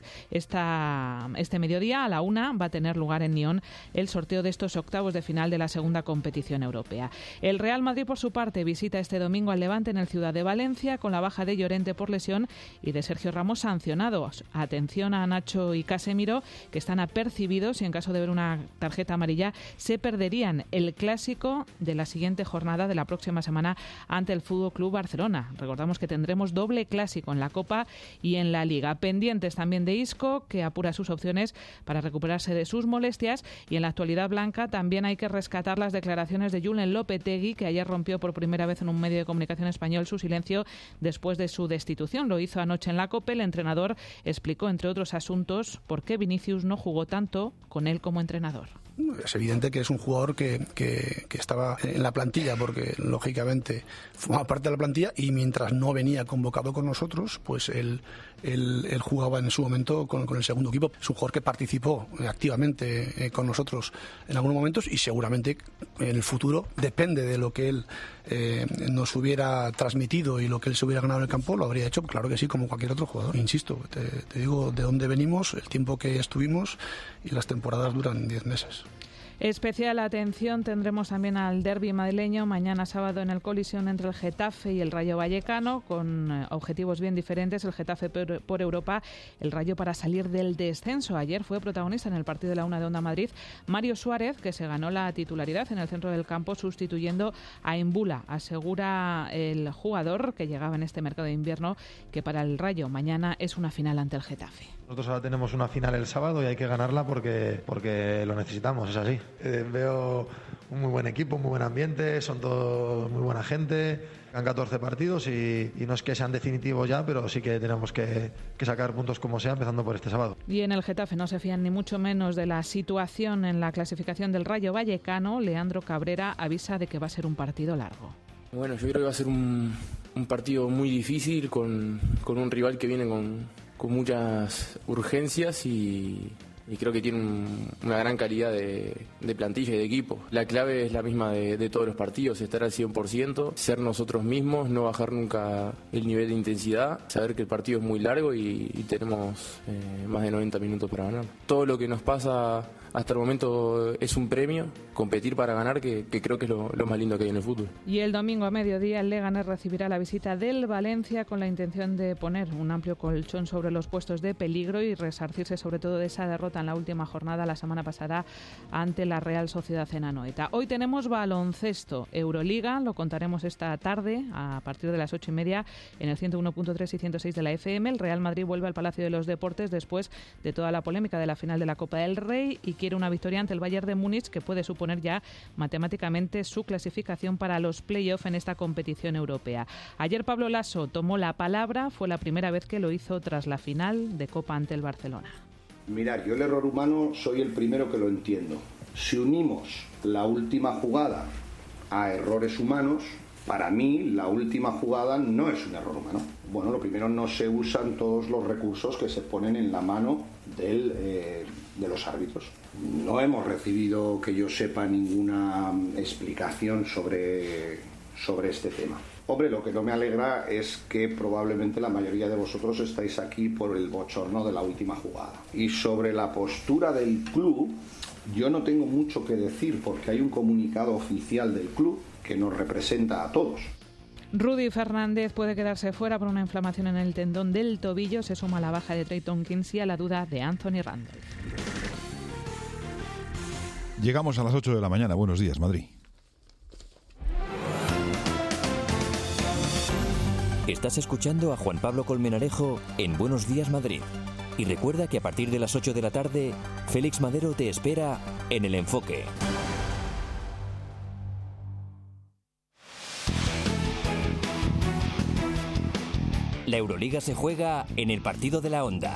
Speaker 11: Este mediodía a la 1 va a tener lugar en Nyon el sorteo de estos octavos de final de la segunda competición europea. El Real Madrid, por su parte, visita este domingo al Levante en el Ciudad de Valencia con la baja de Llorente por lesión y de Sergio Ramos sancionados. Atención a Nacho y Casemiro, que están apercibidos y en caso de ver una tarjeta amarilla se perderían el clásico de la siguiente jornada de la próxima semana ante el FC Barcelona. Recordamos que tendremos doble clásico en la Copa y en la Liga. Pendientes también de Isco, que apura sus opciones para recuperarse de sus molestias, y en la actualidad blanca también hay que rescatar las declaraciones de Julen Lopetegui, que ayer rompió por primera vez en un medio de comunicación español su silencio después de su destitución. Lo hizo anoche en la COPE. El entrenador explicó, entre otros asuntos, por qué Vinicius no jugó tanto con él como entrenador.
Speaker 5: Es evidente que es un jugador que estaba en la plantilla porque lógicamente formaba parte de la plantilla y mientras no venía convocado con nosotros, pues él jugaba en su momento con el segundo equipo. Es un jugador que participó activamente con nosotros en algunos momentos y seguramente en el futuro, depende de lo que él nos hubiera transmitido y lo que él se hubiera ganado en el campo, lo habría hecho, claro que sí, como cualquier otro jugador. Insisto, te digo de dónde venimos, el tiempo que estuvimos, y las temporadas duran 10 meses.
Speaker 11: Especial atención tendremos también al derbi madrileño mañana sábado en el Coliseum entre el Getafe y el Rayo Vallecano, con objetivos bien diferentes. El Getafe por Europa, el Rayo para salir del descenso. Ayer fue protagonista en el partido de la 1 de Onda Madrid Mario Suárez, que se ganó la titularidad en el centro del campo sustituyendo a Embula. Asegura el jugador que llegaba en este mercado de invierno que para el Rayo mañana es una final ante el Getafe.
Speaker 13: Nosotros ahora tenemos una final el sábado y hay que ganarla porque lo necesitamos, es así. Veo un muy buen equipo, un muy buen ambiente, son todos muy buena gente. Han 14 partidos y no es que sean definitivos ya, pero sí que tenemos que sacar puntos como sea, empezando por este sábado.
Speaker 11: Y en el Getafe no se fían ni mucho menos de la situación en la clasificación del Rayo Vallecano. Leandro Cabrera avisa de que va a ser un partido largo.
Speaker 14: Bueno, yo creo que va a ser un partido muy difícil con un rival que viene con muchas urgencias y creo que tiene una gran calidad de plantilla y de equipo. La clave es la misma de todos los partidos, estar al 100%, ser nosotros mismos, no bajar nunca el nivel de intensidad, saber que el partido es muy largo y tenemos más de 90 minutos para ganar. Todo lo que nos pasa hasta el momento es un premio, competir para ganar, que creo que es lo más lindo que hay en el fútbol.
Speaker 11: Y el domingo a mediodía el Leganés recibirá la visita del Valencia con la intención de poner un amplio colchón sobre los puestos de peligro y resarcirse sobre todo de esa derrota en la última jornada la semana pasada ante la Real Sociedad en Anoeta. Hoy tenemos baloncesto, Euroliga, lo contaremos esta tarde a partir de las 8:30 en el 101.3 y 106 de la FM. El Real Madrid vuelve al Palacio de los Deportes después de toda la polémica de la final de la Copa del Rey y quiere una victoria ante el Bayern de Múnich que puede suponer ya matemáticamente su clasificación para los play-off en esta competición europea. Ayer Pablo Lasso tomó la palabra, fue la primera vez que lo hizo tras la final de Copa ante el Barcelona.
Speaker 15: Mirad, yo el error humano soy el primero que lo entiendo. Si unimos la última jugada a errores humanos, para mí la última jugada no es un error humano. Bueno, lo primero, no se usan todos los recursos que se ponen en la mano de los árbitros. No hemos recibido, que yo sepa, ninguna explicación sobre este tema. Hombre, lo que no me alegra es que probablemente la mayoría de vosotros estáis aquí por el bochorno de la última jugada. Y sobre la postura del club, yo no tengo mucho que decir porque hay un comunicado oficial del club que nos representa a todos.
Speaker 11: Rudy Fernández puede quedarse fuera por una inflamación en el tendón del tobillo. Se suma a la baja de Trey Tompkins y a la duda de Anthony Randolph.
Speaker 1: Llegamos a las 8 de la mañana. Buenos días, Madrid.
Speaker 2: Estás escuchando a Juan Pablo Colmenarejo en Buenos Días, Madrid. Y recuerda que a partir de las 8 de la tarde, Félix Madero te espera en El Enfoque. La Euroliga se juega en el partido de la Onda.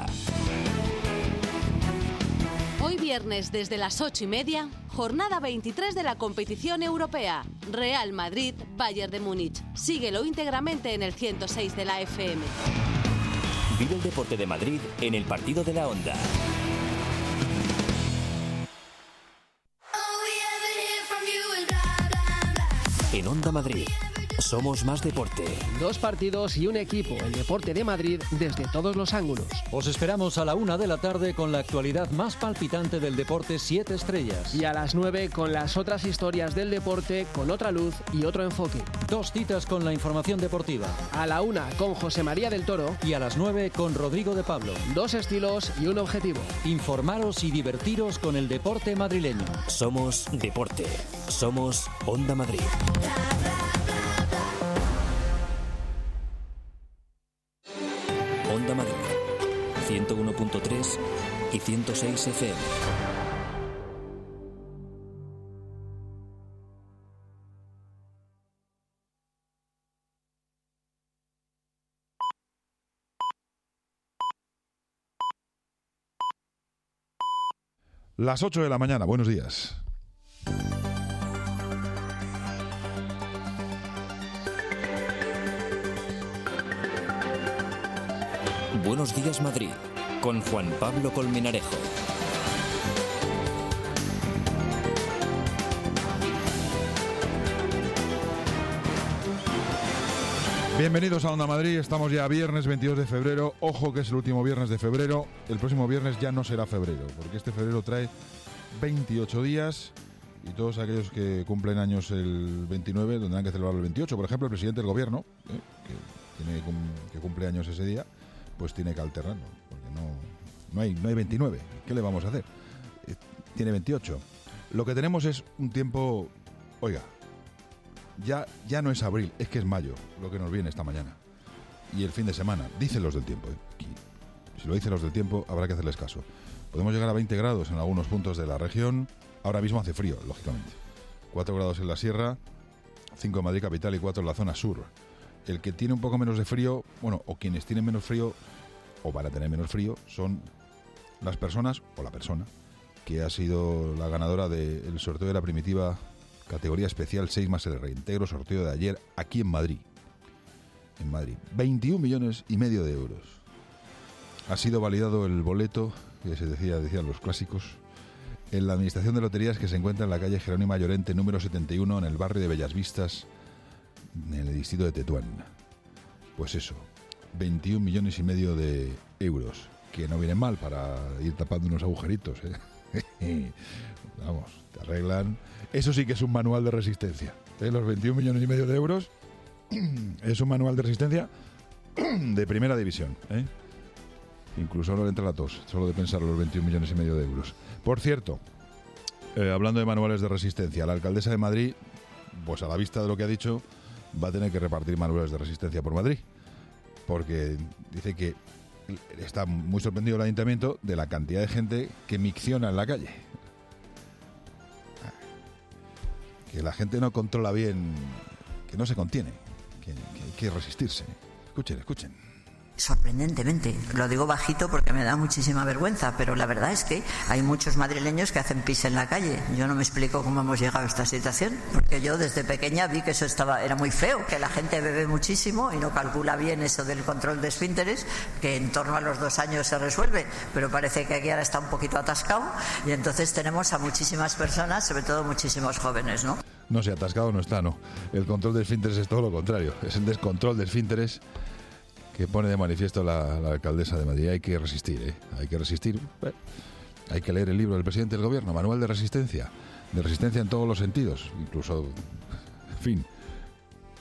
Speaker 12: Hoy viernes desde las 8:30, jornada 23 de la competición europea. Real Madrid, Bayern de Múnich. Síguelo íntegramente en el 106 de la FM.
Speaker 2: Vive el deporte de Madrid en el partido de la Onda. En Onda Madrid. Somos más deporte.
Speaker 22: 2 partidos y un equipo, el deporte de Madrid desde todos los ángulos.
Speaker 23: Os esperamos a la 1 de la tarde con la actualidad más palpitante del deporte 7 estrellas.
Speaker 22: Y a las 9 con las otras historias del deporte con otra luz y otro enfoque.
Speaker 23: 2 citas con la información deportiva.
Speaker 22: A la 1 con José María del Toro.
Speaker 23: Y a las 9 con Rodrigo de Pablo.
Speaker 22: 2 estilos y un objetivo.
Speaker 23: Informaros y divertiros con el deporte madrileño.
Speaker 2: Somos deporte. Somos Onda Madrid. Onda Madrid, 101.3 y 106 FM.
Speaker 1: Las 8 de la mañana, buenos días.
Speaker 2: Buenos días, Madrid, con Juan Pablo Colmenarejo.
Speaker 1: Bienvenidos a Onda Madrid, estamos ya viernes 22 de febrero. Ojo que es el último viernes de febrero. El próximo viernes ya no será febrero, porque este febrero trae 28 días y todos aquellos que cumplen años el 29 tendrán que celebrarlo el 28. Por ejemplo, el presidente del gobierno, que cumple años ese día, pues tiene que alternarlo, porque no hay 29. ¿Qué le vamos a hacer? Tiene 28. Lo que tenemos es un tiempo... Oiga, ya no es abril, es que es mayo, lo que nos viene esta mañana. Y el fin de semana, dicen los del tiempo. Si lo dicen los del tiempo, habrá que hacerles caso. Podemos llegar a 20 grados en algunos puntos de la región. Ahora mismo hace frío, lógicamente. 4 grados en la sierra, 5 en Madrid capital y 4 en la zona sur. El que tiene un poco menos de frío, bueno, o quienes tienen menos frío, o van a tener menos frío, son las personas, o la persona, que ha sido la ganadora del sorteo de la primitiva categoría especial 6 más el reintegro, sorteo de ayer, aquí en Madrid. En Madrid. 21,5 millones de euros. Ha sido validado el boleto, que se decían los clásicos, en la Administración de Loterías, que se encuentra en la calle Jerónimo Llorente, número 71, en el barrio de Bellas Vistas, en el distrito de Tetuán. Pues eso, 21,5 millones de euros, que no vienen mal para ir tapando unos agujeritos, ¿eh? Vamos, te arreglan. Eso sí que es un manual de resistencia, ¿eh? Los 21,5 millones de euros es un manual de resistencia de primera división, ¿eh? Incluso no le entra la tos, solo de pensar los 21,5 millones de euros. Por cierto, hablando de manuales de resistencia, la alcaldesa de Madrid, pues a la vista de lo que ha dicho, va a tener que repartir manuales de resistencia por Madrid, porque dice que está muy sorprendido el ayuntamiento de la cantidad de gente que micciona en la calle. Que la gente no controla bien, que no se contiene, que hay que resistirse. Escuchen.
Speaker 24: Sorprendentemente, lo digo bajito porque me da muchísima vergüenza, pero la verdad es que hay muchos madrileños que hacen pis en la calle. Yo no me explico cómo hemos llegado a esta situación, porque yo desde pequeña vi que eso era muy feo, que la gente bebe muchísimo y no calcula bien eso del control de esfínteres, que en torno a los 2 años se resuelve, pero parece que aquí ahora está un poquito atascado y entonces tenemos a muchísimas personas, sobre todo muchísimos jóvenes, ¿no?
Speaker 1: No sé, atascado no está, no. El control de esfínteres es todo lo contrario, es el descontrol de esfínteres que pone de manifiesto la alcaldesa de Madrid. Hay que resistir, ¿eh? Hay que resistir. Hay que leer el libro del presidente del gobierno, Manual de resistencia en todos los sentidos, incluso, en fin,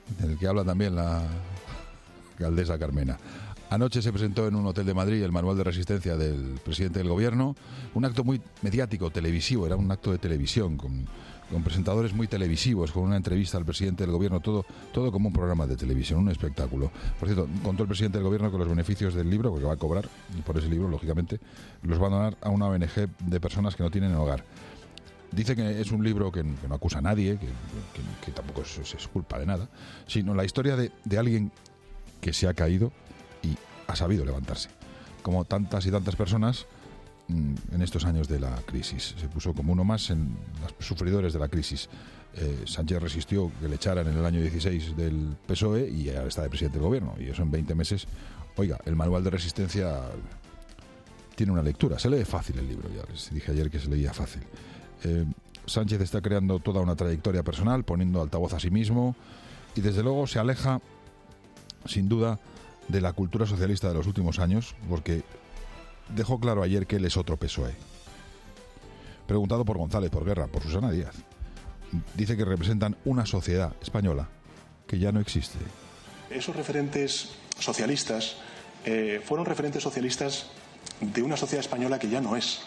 Speaker 1: en el que habla también la alcaldesa Carmena. Anoche se presentó en un hotel de Madrid el manual de resistencia del presidente del gobierno, un acto muy mediático, televisivo, era un acto de televisión, con presentadores muy televisivos, con una entrevista al presidente del gobierno, todo como un programa de televisión, un espectáculo. Por cierto, contó el presidente del gobierno que los beneficios del libro, porque va a cobrar por ese libro, lógicamente, los va a donar a una ONG de personas que no tienen hogar. Dice que es un libro que no acusa a nadie, que tampoco es culpa de nada, sino la historia de alguien que se ha caído y ha sabido levantarse, como tantas y tantas personas en estos años de la crisis. Se puso como uno más en los sufridores de la crisis. Sánchez resistió que le echaran en el año 16 del PSOE y ahora está de presidente del gobierno, y eso en 20 meses. Oiga, el manual de resistencia tiene una lectura, se lee fácil el libro, ya les dije ayer que se leía fácil. Sánchez está creando toda una trayectoria personal, poniendo altavoz a sí mismo, y desde luego se aleja sin duda de la cultura socialista de los últimos años, porque dejó claro ayer que él es otro PSOE. Preguntado por González, por Guerra, por Susana Díaz, dice que representan una sociedad española que ya no existe.
Speaker 8: Esos referentes socialistas fueron referentes socialistas de una sociedad española que ya no es.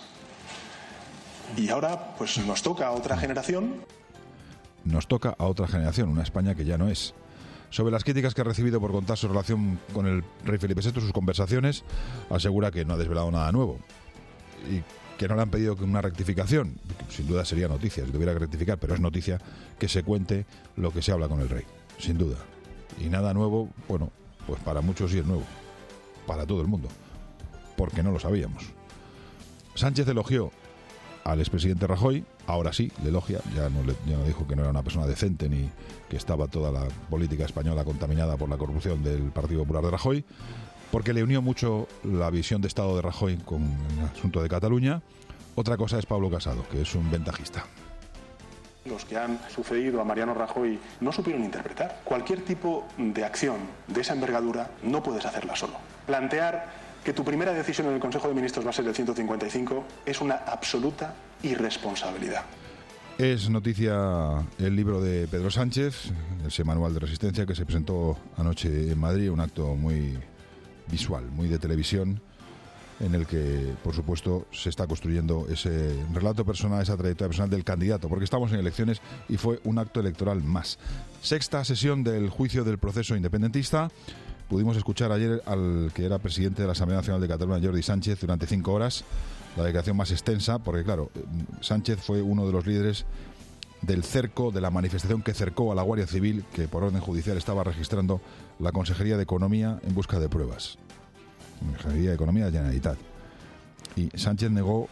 Speaker 8: Y ahora pues nos toca a otra generación.
Speaker 1: Nos toca a otra generación, una España que ya no es. Sobre las críticas que ha recibido por contar su relación con el rey Felipe VI, sus conversaciones, asegura que no ha desvelado nada nuevo y que no le han pedido una rectificación. Sin duda sería noticia si tuviera que rectificar, pero es noticia que se cuente lo que se habla con el rey, sin duda. Y nada nuevo, bueno, pues para muchos sí es nuevo, para todo el mundo, porque no lo sabíamos. Sánchez elogió al expresidente Rajoy, ahora sí, le elogia, ya no dijo que no era una persona decente ni que estaba toda la política española contaminada por la corrupción del Partido Popular de Rajoy, porque le unió mucho la visión de Estado de Rajoy con el asunto de Cataluña. Otra cosa es Pablo Casado, que es un ventajista.
Speaker 8: Los que han sucedido a Mariano Rajoy no supieron interpretar. Cualquier tipo de acción de esa envergadura no puedes hacerla solo. Plantear que tu primera decisión en el Consejo de Ministros va a ser el 155 es una absoluta irresponsabilidad.
Speaker 1: Es noticia el libro de Pedro Sánchez, ese manual de resistencia que se presentó anoche en Madrid, un acto muy visual, muy de televisión, en el que, por supuesto, se está construyendo ese relato personal, esa trayectoria personal del candidato, porque estamos en elecciones y fue un acto electoral más. Sexta sesión del juicio del proceso independentista. Pudimos escuchar ayer al que era presidente de la Asamblea Nacional de Cataluña, Jordi Sánchez, durante 5 horas, la declaración más extensa, porque claro, Sánchez fue uno de los líderes del cerco, de la manifestación que cercó a la Guardia Civil, que por orden judicial estaba registrando la Consejería de Economía en busca de pruebas. Consejería de Economía de Generalitat. Y Sánchez negó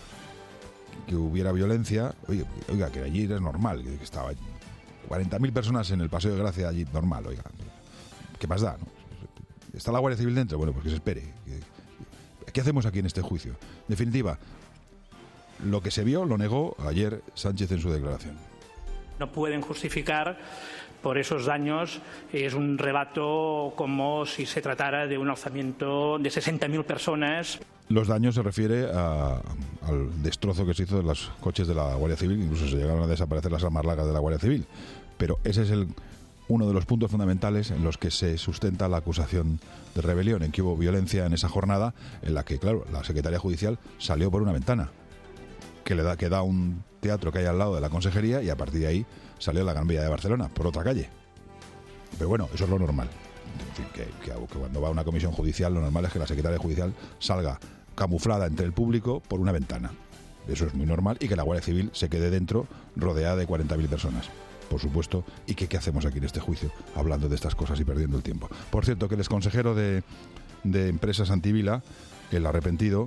Speaker 1: que hubiera violencia. Oiga, que allí era normal, que estaba 40.000 personas en el Paseo de Gracia allí, normal, oiga. ¿Qué más da, no? ¿Está la Guardia Civil dentro? Bueno, pues que se espere. ¿Qué hacemos aquí en este juicio? En definitiva, lo que se vio lo negó ayer Sánchez en su declaración.
Speaker 16: No pueden justificar por esos daños, es un rebato como si se tratara de un alzamiento de 60.000 personas.
Speaker 1: Los daños se refiere al destrozo que se hizo de los coches de la Guardia Civil, incluso se llegaron a desaparecer las armas largas de la Guardia Civil. Pero ese es uno de los puntos fundamentales en los que se sustenta la acusación de rebelión, en que hubo violencia en esa jornada, en la que, claro, la Secretaría Judicial salió por una ventana que da un teatro que hay al lado de la Consejería, y a partir de ahí salió la Gran Vía de Barcelona, por otra calle. Pero bueno, eso es lo normal. En fin, que cuando va a una comisión judicial, lo normal es que la Secretaría Judicial salga camuflada entre el público por una ventana. Eso es muy normal, y que la Guardia Civil se quede dentro rodeada de 40.000 personas. Por supuesto, y qué hacemos aquí en este juicio hablando de estas cosas y perdiendo el tiempo. Por cierto, que el exconsejero de Empresas Antivila, el arrepentido,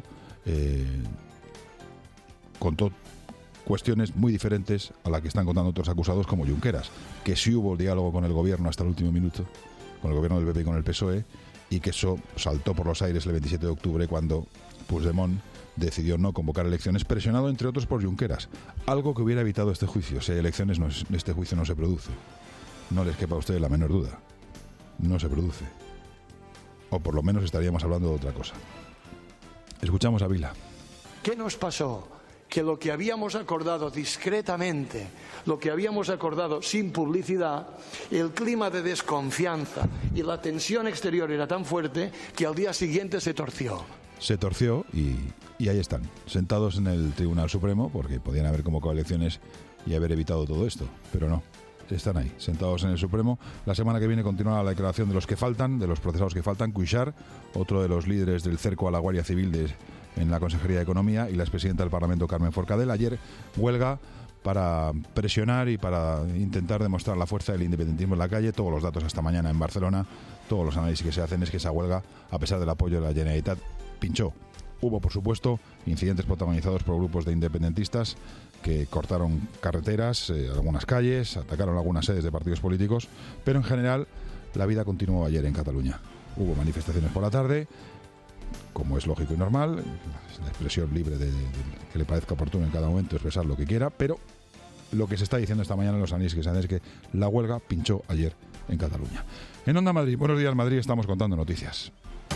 Speaker 1: contó cuestiones muy diferentes a las que están contando otros acusados como Junqueras, que sí hubo diálogo con el gobierno hasta el último minuto, con el gobierno del PP y con el PSOE, y que eso saltó por los aires el 27 de octubre cuando Puigdemont decidió no convocar elecciones, presionado entre otros por Junqueras, algo que hubiera evitado este juicio. Si hay elecciones, este juicio no se produce. No les quepa a usted la menor duda. No se produce. O por lo menos estaríamos hablando de otra cosa. Escuchamos a Vila.
Speaker 18: ¿Qué nos pasó?
Speaker 5: que lo que habíamos acordado discretamente, lo que habíamos acordado sin publicidad, el clima de desconfianza y la tensión exterior era tan fuerte que al día siguiente se torció.
Speaker 1: Se torció y ahí están, sentados en el Tribunal Supremo, porque podían haber convocado elecciones y haber evitado todo esto, pero no. Están ahí, sentados en el Supremo. La semana que viene continuará la declaración de los que faltan, de los procesados que faltan. Cuixart, otro de los líderes del cerco a la Guardia Civil en la Consejería de Economía, y la expresidenta del Parlamento, Carmen Forcadell. Ayer huelga para presionar y para intentar demostrar la fuerza del independentismo en la calle. Todos los datos hasta mañana en Barcelona, todos los análisis que se hacen es que esa huelga, a pesar del apoyo de la Generalitat, pinchó. Hubo, por supuesto, incidentes protagonizados por grupos de independentistas que cortaron carreteras, algunas calles, atacaron algunas sedes de partidos políticos, pero en general la vida continuó ayer en Cataluña. Hubo manifestaciones por la tarde, como es lógico y normal, la expresión libre de que le parezca oportuno en cada momento expresar lo que quiera, pero lo que se está diciendo esta mañana en los análisis que se hacen es que la huelga pinchó ayer en Cataluña. En Onda Madrid, buenos días Madrid, estamos contando noticias.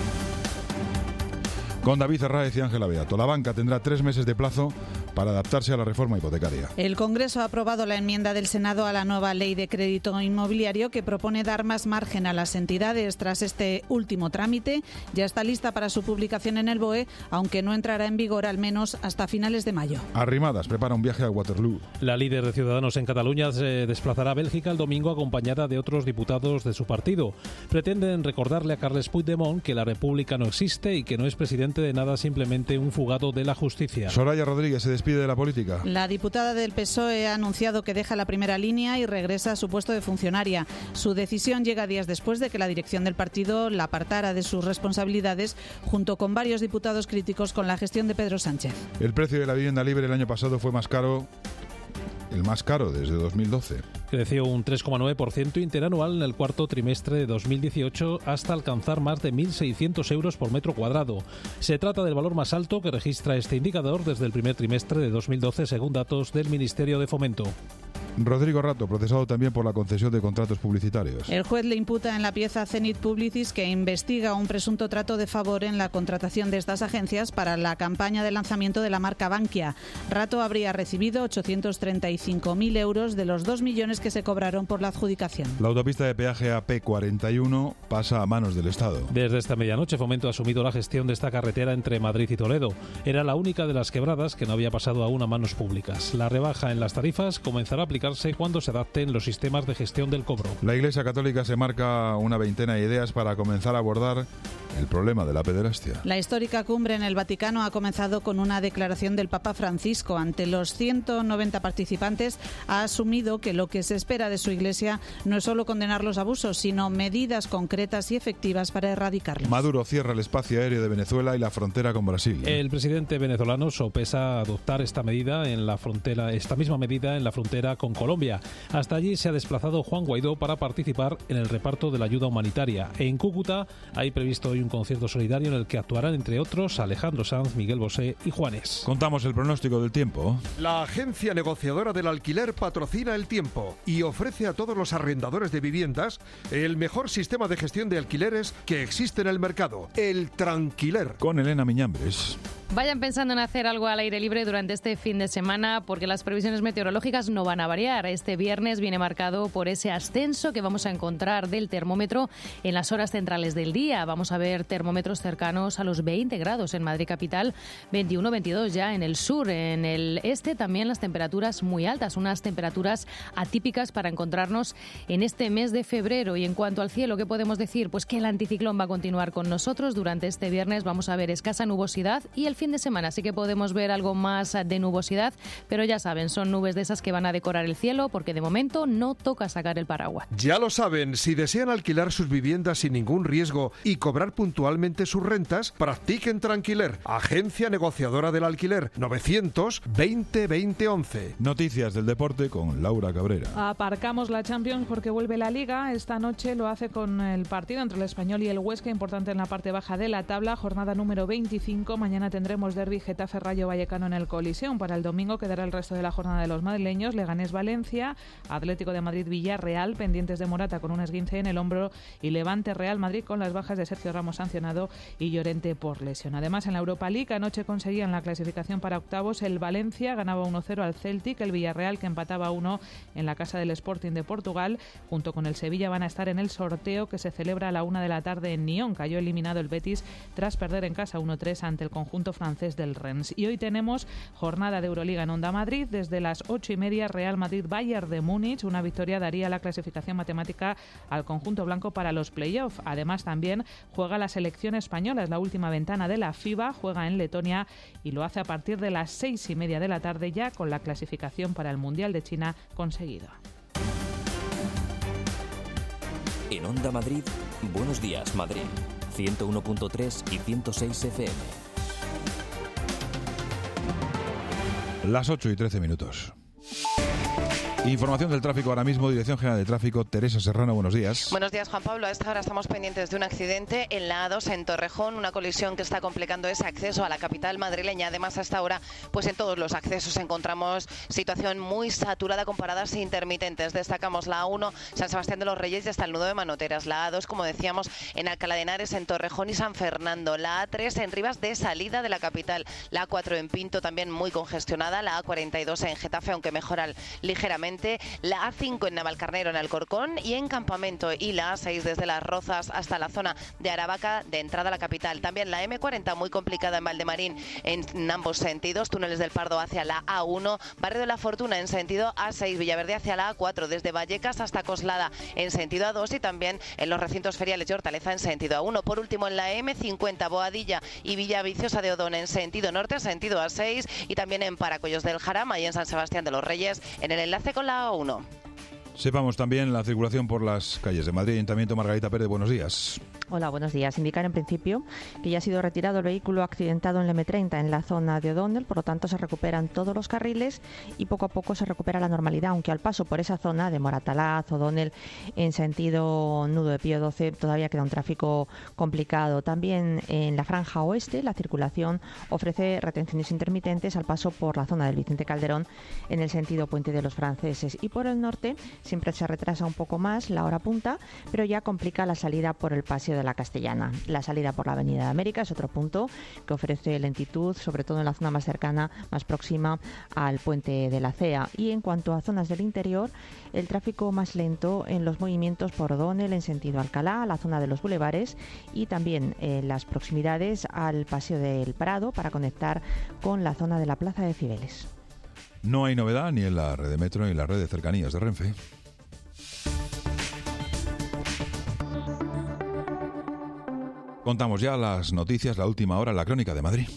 Speaker 1: Con David Herráez y Ángela Beato. La banca tendrá 3 meses de plazo para adaptarse a la reforma hipotecaria.
Speaker 3: El Congreso ha aprobado la enmienda del Senado a la nueva ley de crédito inmobiliario que propone dar más margen a las entidades. Tras este último trámite, ya está lista para su publicación en el BOE, aunque no entrará en vigor al menos hasta finales de mayo.
Speaker 1: Arrimadas prepara un viaje a Waterloo.
Speaker 7: La líder de Ciudadanos en Cataluña se desplazará a Bélgica el domingo acompañada de otros diputados de su partido. Pretenden recordarle a Carles Puigdemont que la República no existe y que no es presidente de nada, simplemente un fugado de la justicia.
Speaker 1: Soraya Rodríguez se despide de la política.
Speaker 3: La diputada del PSOE ha anunciado que deja la primera línea y regresa a su puesto de funcionaria. Su decisión llega días después de que la dirección del partido la apartara de sus responsabilidades, junto con varios diputados críticos con la gestión de Pedro Sánchez.
Speaker 1: El precio de la vivienda libre el año pasado fue el más caro desde 2012.
Speaker 7: Creció un 3,9% interanual en el cuarto trimestre de 2018 hasta alcanzar más de 1.600 euros por metro cuadrado. Se trata del valor más alto que registra este indicador desde el primer trimestre de 2012, según datos del Ministerio de Fomento.
Speaker 1: Rodrigo Rato, procesado también por la concesión de contratos publicitarios.
Speaker 3: El juez le imputa en la pieza Zenit Publicis que investiga un presunto trato de favor en la contratación de estas agencias para la campaña de lanzamiento de la marca Bankia. Rato habría recibido 835.000 euros de los 2 millones que se cobraron por la adjudicación.
Speaker 1: La autopista de peaje AP41 pasa a manos del Estado.
Speaker 7: Desde esta medianoche Fomento ha asumido la gestión de esta carretera entre Madrid y Toledo. Era la única de las quebradas que no había pasado aún a manos públicas. La rebaja en las tarifas comenzará a aplicarse cuando se adapten los sistemas de gestión del cobro.
Speaker 1: La Iglesia Católica se marca una veintena de ideas para comenzar a abordar el problema de la pederastia.
Speaker 3: La histórica cumbre en el Vaticano ha comenzado con una declaración del Papa Francisco. Ante los 190 participantes ha asumido que lo que se espera de su Iglesia no es solo condenar los abusos, sino medidas concretas y efectivas para erradicarlos.
Speaker 1: Maduro cierra el espacio aéreo de Venezuela y la frontera con Brasil.
Speaker 7: El presidente venezolano sopesa adoptar esta misma medida en la frontera con Colombia. Hasta allí se ha desplazado Juan Guaidó para participar en el reparto de la ayuda humanitaria. En Cúcuta hay previsto hoy un concierto solidario en el que actuarán, entre otros, Alejandro Sanz, Miguel Bosé y Juanes.
Speaker 1: Contamos el pronóstico del tiempo.
Speaker 6: La agencia negociadora del alquiler patrocina el tiempo y ofrece a todos los arrendadores de viviendas el mejor sistema de gestión de alquileres que existe en el mercado, el Tranquiler.
Speaker 1: Con Elena Miñambres.
Speaker 18: Vayan pensando en hacer algo al aire libre durante este fin de semana porque las previsiones meteorológicas no van a variar. Este viernes viene marcado por ese ascenso que vamos a encontrar del termómetro en las horas centrales del día. Vamos a ver termómetros cercanos a los 20 grados en Madrid capital, 21, 22 ya en el sur. En el este también las temperaturas muy altas, unas temperaturas atípicas para encontrarnos en este mes de febrero. Y en cuanto al cielo, ¿qué podemos decir? Pues que el anticiclón va a continuar con nosotros. Durante este viernes vamos a ver escasa nubosidad y el fin de semana sí que podemos ver algo más de nubosidad, pero ya saben, son nubes de esas que van a decorar el cielo porque de momento no toca sacar el paraguas.
Speaker 6: Ya lo saben, si desean alquilar sus viviendas sin ningún riesgo y cobrar puntualmente sus rentas, practiquen Tranquiler, agencia negociadora del alquiler, 920 2011.
Speaker 1: Noticias del deporte con Laura Cabrera.
Speaker 11: Aparcamos la Champions porque vuelve la Liga. Esta noche lo hace con el partido entre el Español y el Huesca, importante en la parte baja de la tabla, jornada número 25. Mañana tendrá tendremos derbi Getafe-Rayo Vallecano en el Coliseum. Para el domingo quedará el resto de la jornada de los madrileños: Leganés-Valencia, Atlético de Madrid-Villarreal, pendientes de Morata con un esguince en el hombro, y Levante-Real Madrid con las bajas de Sergio Ramos sancionado y Llorente por lesión. Además, en la Europa League anoche conseguían la clasificación para octavos. El Valencia ganaba 1-0 al Celtic, el Villarreal, que empataba 1 en la casa del Sporting de Portugal, junto con el Sevilla, van a estar en el sorteo que se celebra a la 1 de la tarde en Nyon. Cayó eliminado el Betis tras perder en casa 1-3 ante el conjunto francés del Rennes. Y hoy tenemos jornada de Euroliga en Onda Madrid. Desde las 8:30, Real Madrid-Bayern de Múnich. Una victoria daría la clasificación matemática al conjunto blanco para los playoffs. Además, también juega la selección española. Es la última ventana de la FIBA. Juega en Letonia y lo hace a partir de las 6:30 de la tarde, ya con la clasificación para el Mundial de China conseguido.
Speaker 2: En Onda Madrid, Buenos Días Madrid, 101.3 y 106 FM.
Speaker 1: Las 8:13. Información del tráfico ahora mismo, Dirección General de Tráfico, Teresa Serrano, buenos días.
Speaker 4: Buenos días, Juan Pablo. A esta hora estamos pendientes de un accidente en la A2 en Torrejón, una colisión que está complicando ese acceso a la capital madrileña. Además, a esta hora, pues en todos los accesos encontramos situación muy saturada con paradas intermitentes. Destacamos la A1, San Sebastián de los Reyes y hasta el nudo de Manoteras. La A2, como decíamos, en Alcalá de Henares, en Torrejón y San Fernando. La A3 en Rivas de salida de la capital. La A4 en Pinto también muy congestionada. La A42 en Getafe, aunque mejoran ligeramente. La A5 en Navalcarnero, en Alcorcón y en Campamento, y la A6 desde Las Rozas hasta la zona de Aravaca de entrada a la capital. También la M40 muy complicada en Valdemarín en ambos sentidos, Túneles del Pardo hacia la A1, Barrio de la Fortuna en sentido A6, Villaverde hacia la A4, desde Vallecas hasta Coslada en sentido A2 y también en los recintos feriales de Hortaleza en sentido A1. Por último, en la M50 Boadilla y Villaviciosa de Odón en sentido norte, sentido A6, y también en Paracollos del Jarama y en San Sebastián de los Reyes en el enlace con la A1.
Speaker 1: Sepamos también la circulación por las calles de Madrid. Ayuntamiento, Margarita Pérez, buenos días.
Speaker 10: Hola, buenos días. Indicar en principio que ya ha sido retirado el vehículo accidentado en la M30 en la zona de O'Donnell, por lo tanto se recuperan todos los carriles y poco a poco se recupera la normalidad, aunque al paso por esa zona de Moratalaz, O'Donnell, en sentido nudo de Pío XII, todavía queda un tráfico complicado. También en la franja oeste la circulación ofrece retenciones intermitentes al paso por la zona del Vicente Calderón en el sentido Puente de los Franceses, y por el norte siempre se retrasa un poco más la hora punta, pero ya complica la salida por el Paseo de la Castellana. La salida por la Avenida de América es otro punto que ofrece lentitud, sobre todo en la zona más cercana, más próxima al Puente de la Cea. Y en cuanto a zonas del interior, el tráfico más lento en los movimientos por O'Donnell en sentido Alcalá, la zona de los bulevares, y también en las proximidades al Paseo del Prado para conectar con la zona de la Plaza de Cibeles.
Speaker 1: No hay novedad ni en la red de metro ni en la red de cercanías de Renfe. Contamos ya las noticias, la última hora, la crónica de Madrid.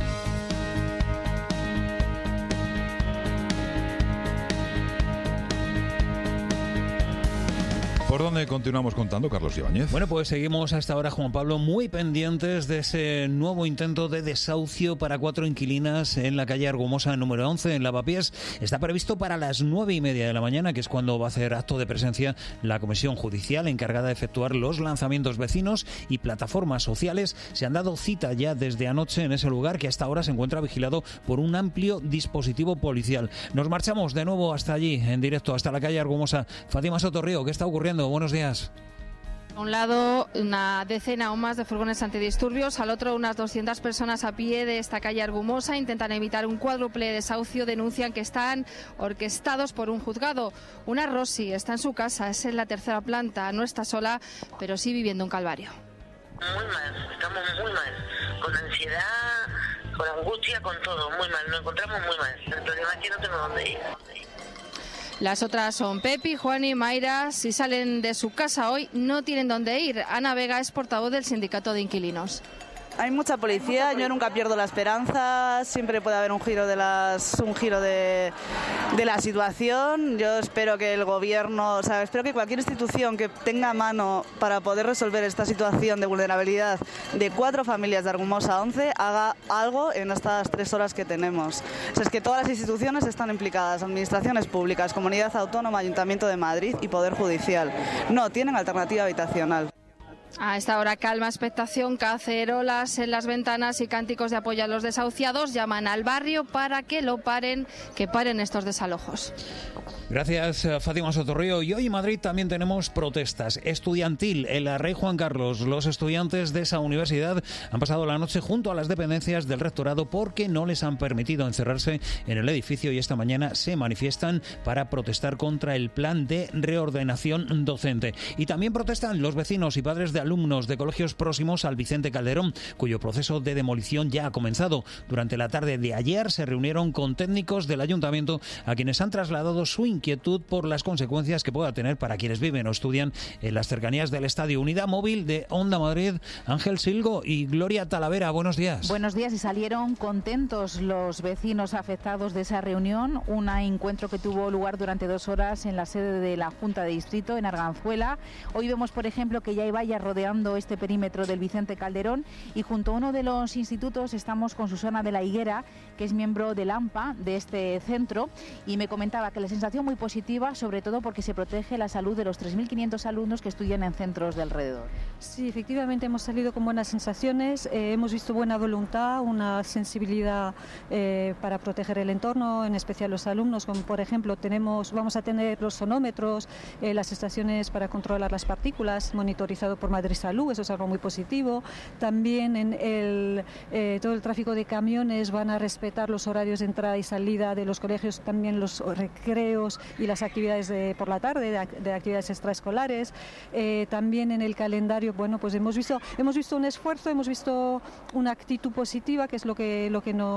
Speaker 1: ¿Por dónde continuamos contando, Carlos Ibáñez?
Speaker 17: Bueno, pues seguimos hasta ahora, Juan Pablo, muy pendientes de ese nuevo intento de desahucio para 4 inquilinas en la calle Argumosa número 11, en Lavapiés. Está previsto para las 9:30 de la mañana, que es cuando va a hacer acto de presencia la comisión judicial encargada de efectuar los lanzamientos. Vecinos y plataformas sociales se han dado cita ya desde anoche en ese lugar, que hasta ahora se encuentra vigilado por un amplio dispositivo policial. Nos marchamos de nuevo hasta allí, en directo, hasta la calle Argumosa. Fátima Sotorrío, ¿qué está ocurriendo? Buenos días.
Speaker 19: A un lado, una decena o más de furgones antidisturbios, al otro, unas 200 personas a pie de esta calle Argumosa intentan evitar un cuádruple desahucio. Denuncian que están orquestados por un juzgado. Una Rosy está en su casa, es en la tercera planta, no está sola, pero sí viviendo un calvario.
Speaker 25: Muy mal, estamos muy mal, con ansiedad, con angustia, con todo, muy mal, nos encontramos muy mal. El problema es que no tengo dónde ir.
Speaker 19: Las otras son Pepi, Juan y Mayra. Si salen de su casa hoy, no tienen dónde ir. Ana Vega es portavoz del sindicato de inquilinos.
Speaker 26: Hay mucha policía, yo nunca pierdo la esperanza, siempre puede haber un giro de la situación. Yo espero que el gobierno, espero que cualquier institución que tenga mano para poder resolver esta situación de vulnerabilidad de 4 familias de Argumosa 11 haga algo en estas 3 horas que tenemos. Es que todas las instituciones están implicadas, administraciones públicas, Comunidad Autónoma, Ayuntamiento de Madrid y Poder Judicial. No tienen alternativa habitacional.
Speaker 19: A esta hora calma, expectación, cacerolas en las ventanas y cánticos de apoyo a los desahuciados llaman al barrio para que paren estos desalojos.
Speaker 17: Gracias, Fátima Sotorrío. Y hoy en Madrid también tenemos protestas estudiantil en la Rey Juan Carlos. Los estudiantes de esa universidad han pasado la noche junto a las dependencias del rectorado porque no les han permitido encerrarse en el edificio y esta mañana se manifiestan para protestar contra el plan de reordenación docente. Y también protestan los vecinos y padres de alumnos de colegios próximos al Vicente Calderón, cuyo proceso de demolición ya ha comenzado. Durante la tarde de ayer se reunieron con técnicos del ayuntamiento a quienes han trasladado su inquietud por las consecuencias que pueda tener para quienes viven o estudian en las cercanías del estadio. Unidad Móvil de Onda Madrid, Ángel Silgo y Gloria Talavera. Buenos días.
Speaker 9: Buenos días, y salieron contentos los vecinos afectados de esa reunión, un encuentro que tuvo lugar durante 2 horas en la sede de la Junta de Distrito en Arganzuela. Hoy vemos, por ejemplo, que ya hay vallas rodeando este perímetro del Vicente Calderón y junto a uno de los institutos estamos con Susana de la Higuera, que es miembro del AMPA de este centro, y me comentaba que la sensación muy positiva, sobre todo porque se protege la salud de los 3.500 alumnos que estudian en centros de alrededor.
Speaker 13: Sí, efectivamente hemos salido con buenas sensaciones, hemos visto buena voluntad, una sensibilidad para proteger el entorno, en especial los alumnos, como por ejemplo vamos a tener los sonómetros, las estaciones para controlar las partículas, monitorizado por Madrid Salud, eso es algo muy positivo. También en todo el tráfico de camiones van a respetar los horarios de entrada y salida de los colegios, también los recreos y las actividades por la tarde, de actividades extraescolares. También en el calendario, bueno, pues hemos visto un esfuerzo, hemos visto una actitud positiva, que es lo que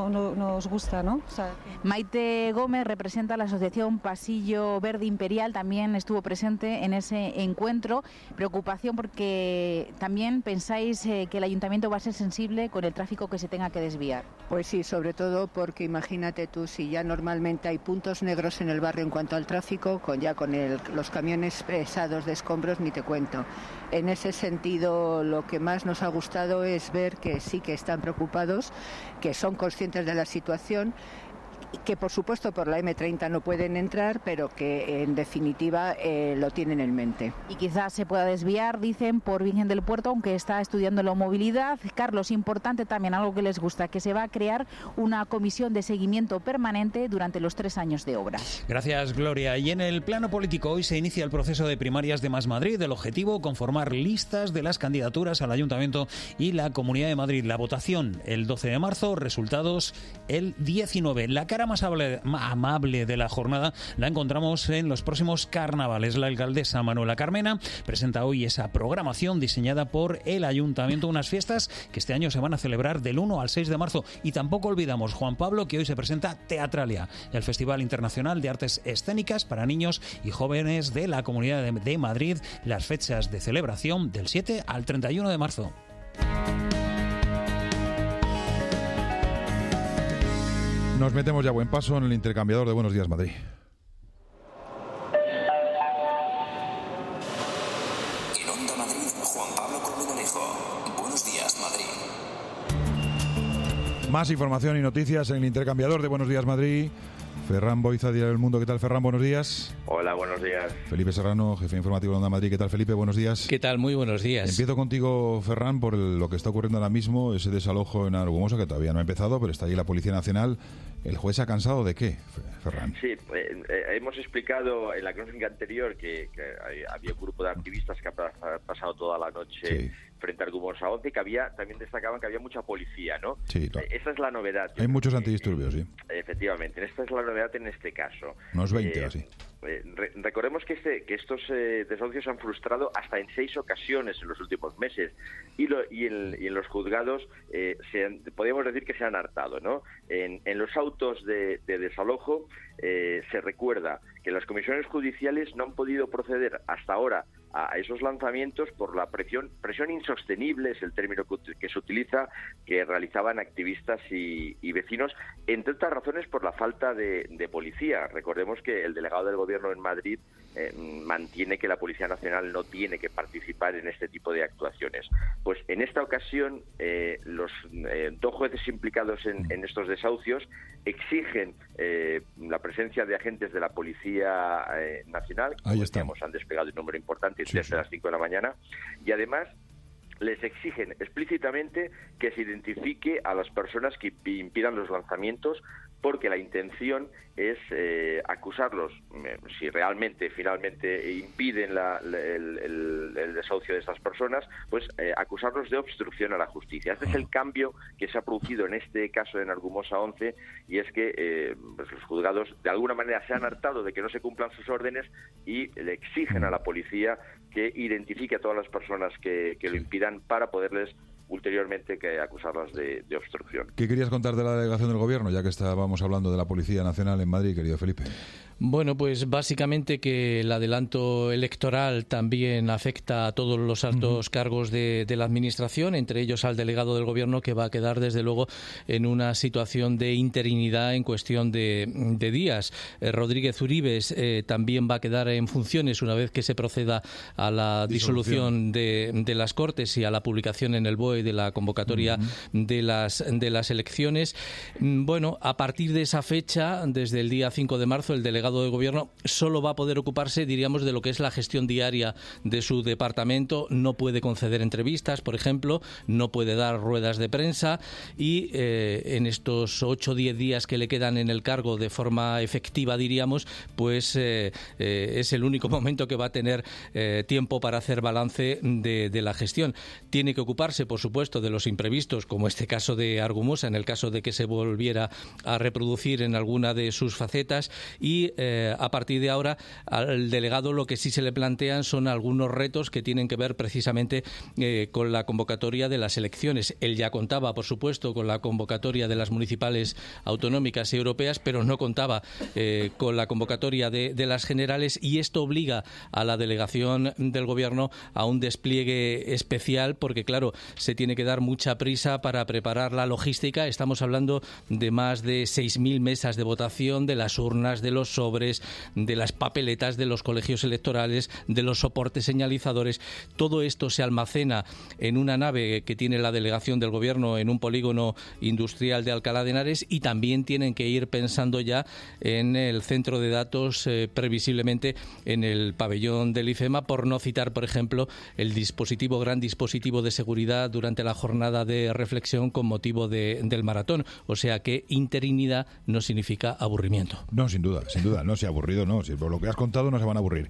Speaker 13: nos gusta, ¿no? O sea,
Speaker 9: Maite Gómez representa la asociación Pasillo Verde Imperial, también estuvo presente en ese encuentro. Preocupación porque también pensáis que el ayuntamiento va a ser sensible con el tráfico que se tenga que desviar.
Speaker 14: Pues sí, sobre todo porque imagínate tú, si ya normalmente hay puntos negros en el barrio en cuanto al tráfico, con los camiones pesados de escombros ni te cuento. En ese sentido, lo que más nos ha gustado es ver que sí que están preocupados, que son conscientes de la situación, que por supuesto por la M30 no pueden entrar, pero que en definitiva lo tienen en mente.
Speaker 9: Y quizás se pueda desviar, dicen, por Virgen del Puerto, aunque está estudiando la movilidad. Carlos, importante también, algo que les gusta, que se va a crear una comisión de seguimiento permanente durante los 3 años de obra.
Speaker 17: Gracias, Gloria. Y en el plano político, hoy se inicia el proceso de primarias de Más Madrid. El objetivo, conformar listas de las candidaturas al Ayuntamiento y la Comunidad de Madrid. La votación el 12 de marzo, resultados el 19. La cara más amable de la jornada la encontramos en los próximos carnavales. La alcaldesa Manuela Carmena presenta hoy esa programación diseñada por el Ayuntamiento, unas fiestas que este año se van a celebrar del 1 al 6 de marzo. Y tampoco olvidamos, Juan Pablo, que hoy se presenta Teatralia, el Festival Internacional de Artes Escénicas para niños y jóvenes de la Comunidad de Madrid. Las fechas de celebración del 7 al 31 de marzo.
Speaker 1: Nos metemos ya a buen paso en el intercambiador de Buenos Días Madrid.
Speaker 2: En Onda Madrid, Juan Pablo Colmenarejo. Buenos Días Madrid.
Speaker 1: Más información y noticias en el intercambiador de Buenos Días Madrid. Ferran Boiza, Diario del Mundo. ¿Qué tal, Ferran? Buenos días.
Speaker 15: Hola, buenos días.
Speaker 1: Felipe Serrano, jefe informativo de Onda Madrid. ¿Qué tal, Felipe? Buenos días.
Speaker 20: ¿Qué tal? Muy buenos días.
Speaker 1: Empiezo contigo, Ferran, por lo que está ocurriendo ahora mismo, ese desalojo en Argumosa, que todavía no ha empezado, pero está ahí la Policía Nacional. ¿El juez se ha cansado de qué, Ferran?
Speaker 15: Sí, hemos explicado en la crónica anterior que había un grupo de activistas que ha pasado toda la noche frente a Argumosa 11, que también destacaban que había mucha policía, ¿no?
Speaker 1: Sí, claro.
Speaker 15: Esa es la novedad.
Speaker 1: Hay muchos antidisturbios, sí.
Speaker 15: Efectivamente, esta es la novedad en este caso.
Speaker 1: Unos 20 así.
Speaker 15: Recordemos que estos desahucios se han frustrado hasta en 6 ocasiones en los últimos meses y en los juzgados podríamos decir que se han hartado, ¿no? En los autos de desalojo se recuerda que las comisiones judiciales no han podido proceder hasta ahora a esos lanzamientos por la presión insostenible, es el término que se utiliza, que realizaban activistas y vecinos, entre otras razones por la falta de policía. Recordemos que el delegado del Gobierno en Madrid mantiene que la Policía Nacional no tiene que participar en este tipo de actuaciones. Pues en esta ocasión los 2 jueces implicados en estos desahucios exigen la presencia de agentes de la Policía Nacional. Como decíamos, han desplegado un número importante desde las 5 de la mañana, y además les exigen explícitamente que se identifique a las personas que impidan los lanzamientos, porque la intención es acusarlos, si realmente finalmente impiden el desahucio de estas personas, pues acusarlos de obstrucción a la justicia. Este es el cambio que se ha producido en este caso de Argumosa 11, y es que pues los juzgados de alguna manera se han hartado de que no se cumplan sus órdenes y le exigen a la policía que identifique a todas las personas que lo impidan para poderles ulteriormente que acusarlas de obstrucción.
Speaker 1: ¿Qué querías contar de la delegación del Gobierno, ya que estábamos hablando de la Policía Nacional en Madrid, querido Felipe?
Speaker 12: Bueno, pues básicamente que el adelanto electoral también afecta a todos los altos cargos de la Administración, entre ellos al delegado del Gobierno, que va a quedar desde luego en una situación de interinidad en cuestión de días. Rodríguez Uribes también va a quedar en funciones una vez que se proceda a la disolución de las Cortes y a la publicación en el BOE de la convocatoria de las elecciones. Bueno, a partir de esa fecha, desde el día 5 de marzo, el delegado de Gobierno solo va a poder ocuparse, diríamos, de lo que es la gestión diaria de su departamento. No puede conceder entrevistas, por ejemplo, no puede dar ruedas de prensa, y en estos 8 o 10 días que le quedan en el cargo de forma efectiva, diríamos, pues es el único momento que va a tener tiempo para hacer balance de la gestión. Tiene que ocuparse, por supuesto, de los imprevistos, como este caso de Argumosa, en el caso de que se volviera a reproducir en alguna de sus facetas, y a partir de ahora al delegado lo que sí se le plantean son algunos retos que tienen que ver precisamente con la convocatoria de las elecciones. Él ya contaba, por supuesto, con la convocatoria de las municipales, autonómicas y europeas, pero no contaba con la convocatoria de las generales, y esto obliga a la delegación del Gobierno a un despliegue especial, porque claro, se tiene que dar mucha prisa para preparar la logística. Estamos hablando de más de 6.000 mesas de votación, de las urnas, de los sobres, de las papeletas de los colegios electorales, de los soportes señalizadores. Todo esto se almacena en una nave que tiene la delegación del Gobierno en un polígono industrial de Alcalá de Henares, y también tienen que ir pensando ya en el centro de datos, previsiblemente en el pabellón del IFEMA, por no citar, por ejemplo, el gran dispositivo de seguridad durante la jornada de reflexión con motivo del maratón. O sea que interinidad no significa aburrimiento.
Speaker 1: No, sin duda, no, si aburrido no, si por lo que has contado no se van a aburrir.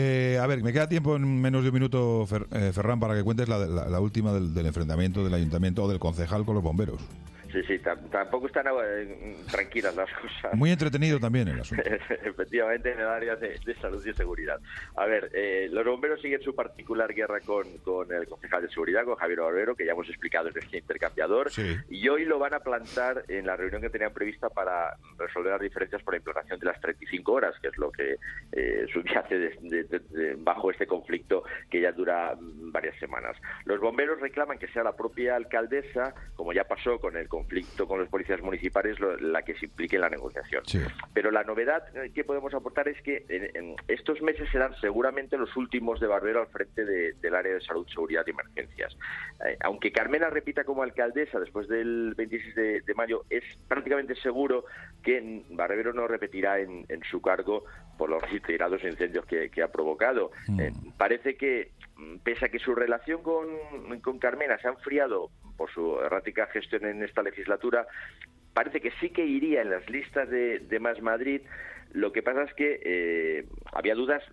Speaker 1: A ver, me queda tiempo en menos de un minuto, Ferran, para que cuentes la última del enfrentamiento del ayuntamiento o del concejal con los bomberos.
Speaker 15: Sí, tampoco están tranquilas las cosas.
Speaker 1: Muy entretenido también el asunto.
Speaker 15: Efectivamente, en el área de salud y seguridad. A ver, los bomberos siguen su particular guerra con el concejal de seguridad, con Javier Barbero, que ya hemos explicado en este intercambiador, sí. Y hoy lo van a plantar en la reunión que tenían prevista para resolver las diferencias por la implantación de las 35 horas, que es lo que subyace bajo este conflicto que ya dura varias semanas. Los bomberos reclaman que sea la propia alcaldesa, como ya pasó con el conflicto con los policías municipales, la que se implique en la negociación. Sí. Pero la novedad que podemos aportar es que en estos meses serán seguramente los últimos de Barbero al frente del área de salud, seguridad y emergencias. Aunque Carmena repita como alcaldesa después del 26 de mayo, es prácticamente seguro que Barbero no repetirá en su cargo por los reiterados incendios que ha provocado. Parece que, pese a que su relación con Carmena se ha enfriado por su errática gestión en esta legislatura, parece que sí que iría en las listas de Más Madrid. Lo que pasa es que había dudas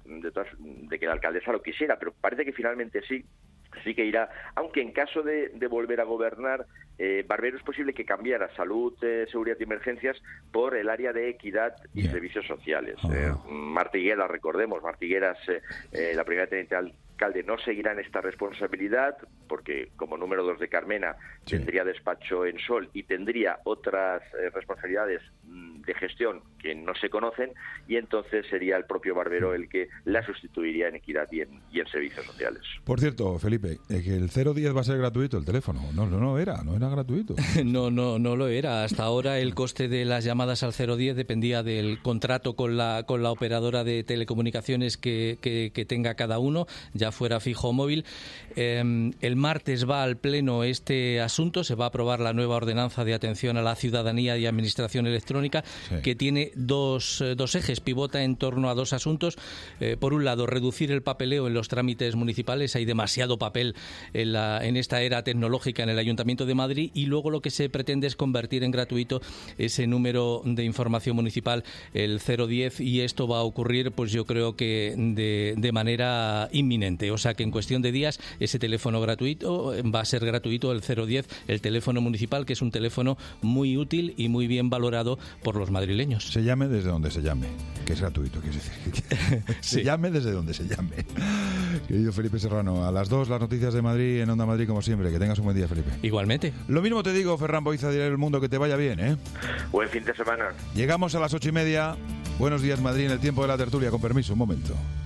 Speaker 15: de que la alcaldesa lo quisiera, pero parece que finalmente sí que irá, aunque en caso de volver a gobernar, Barbero es posible que cambiara salud, seguridad y emergencias por el área de equidad y servicios sociales. Marta Higuera, recordemos, Marta Higuera, la primera teniente alcalde, no seguirá en esta responsabilidad porque como número 2 de Carmena tendría despacho en Sol y tendría otras responsabilidades de gestión que no se conocen, y entonces sería el propio Barbero el que la sustituiría en equidad y en servicios sociales.
Speaker 1: Por cierto, Felipe, que el 010 va a ser gratuito, el teléfono. No era gratuito.
Speaker 12: No lo era. Hasta ahora el coste de las llamadas al 010 dependía del contrato con la operadora de telecomunicaciones que tenga cada uno, ya fuera fijo o móvil. El martes va al Pleno este asunto, se va a aprobar la nueva ordenanza de atención a la ciudadanía y administración electrónica, que tiene dos ejes, pivota en torno a dos asuntos. Por un lado, reducir el papeleo en los trámites municipales. Hay demasiado papel en esta era tecnológica en el Ayuntamiento de Madrid, y luego lo que se pretende es convertir en gratuito ese número de información municipal, el 010, y esto va a ocurrir, pues yo creo que de manera inminente. O sea que en cuestión de días ese teléfono gratuito va a ser gratuito, el 010, el teléfono municipal, que es un teléfono muy útil y muy bien valorado por los madrileños.
Speaker 1: Se llame desde donde se llame, que es gratuito, quiero decir. Se llame desde donde se llame. Querido Felipe Serrano, a las 2 las noticias de Madrid en Onda Madrid, como siempre. Que tengas un buen día, Felipe.
Speaker 12: Igualmente.
Speaker 1: Lo mismo te digo, Ferran Boiza, Diario El Mundo, que te vaya bien, ¿eh?
Speaker 15: Buen fin de semana.
Speaker 1: Llegamos a las 8:30. Buenos días, Madrid, en el tiempo de la tertulia. Con permiso, un momento.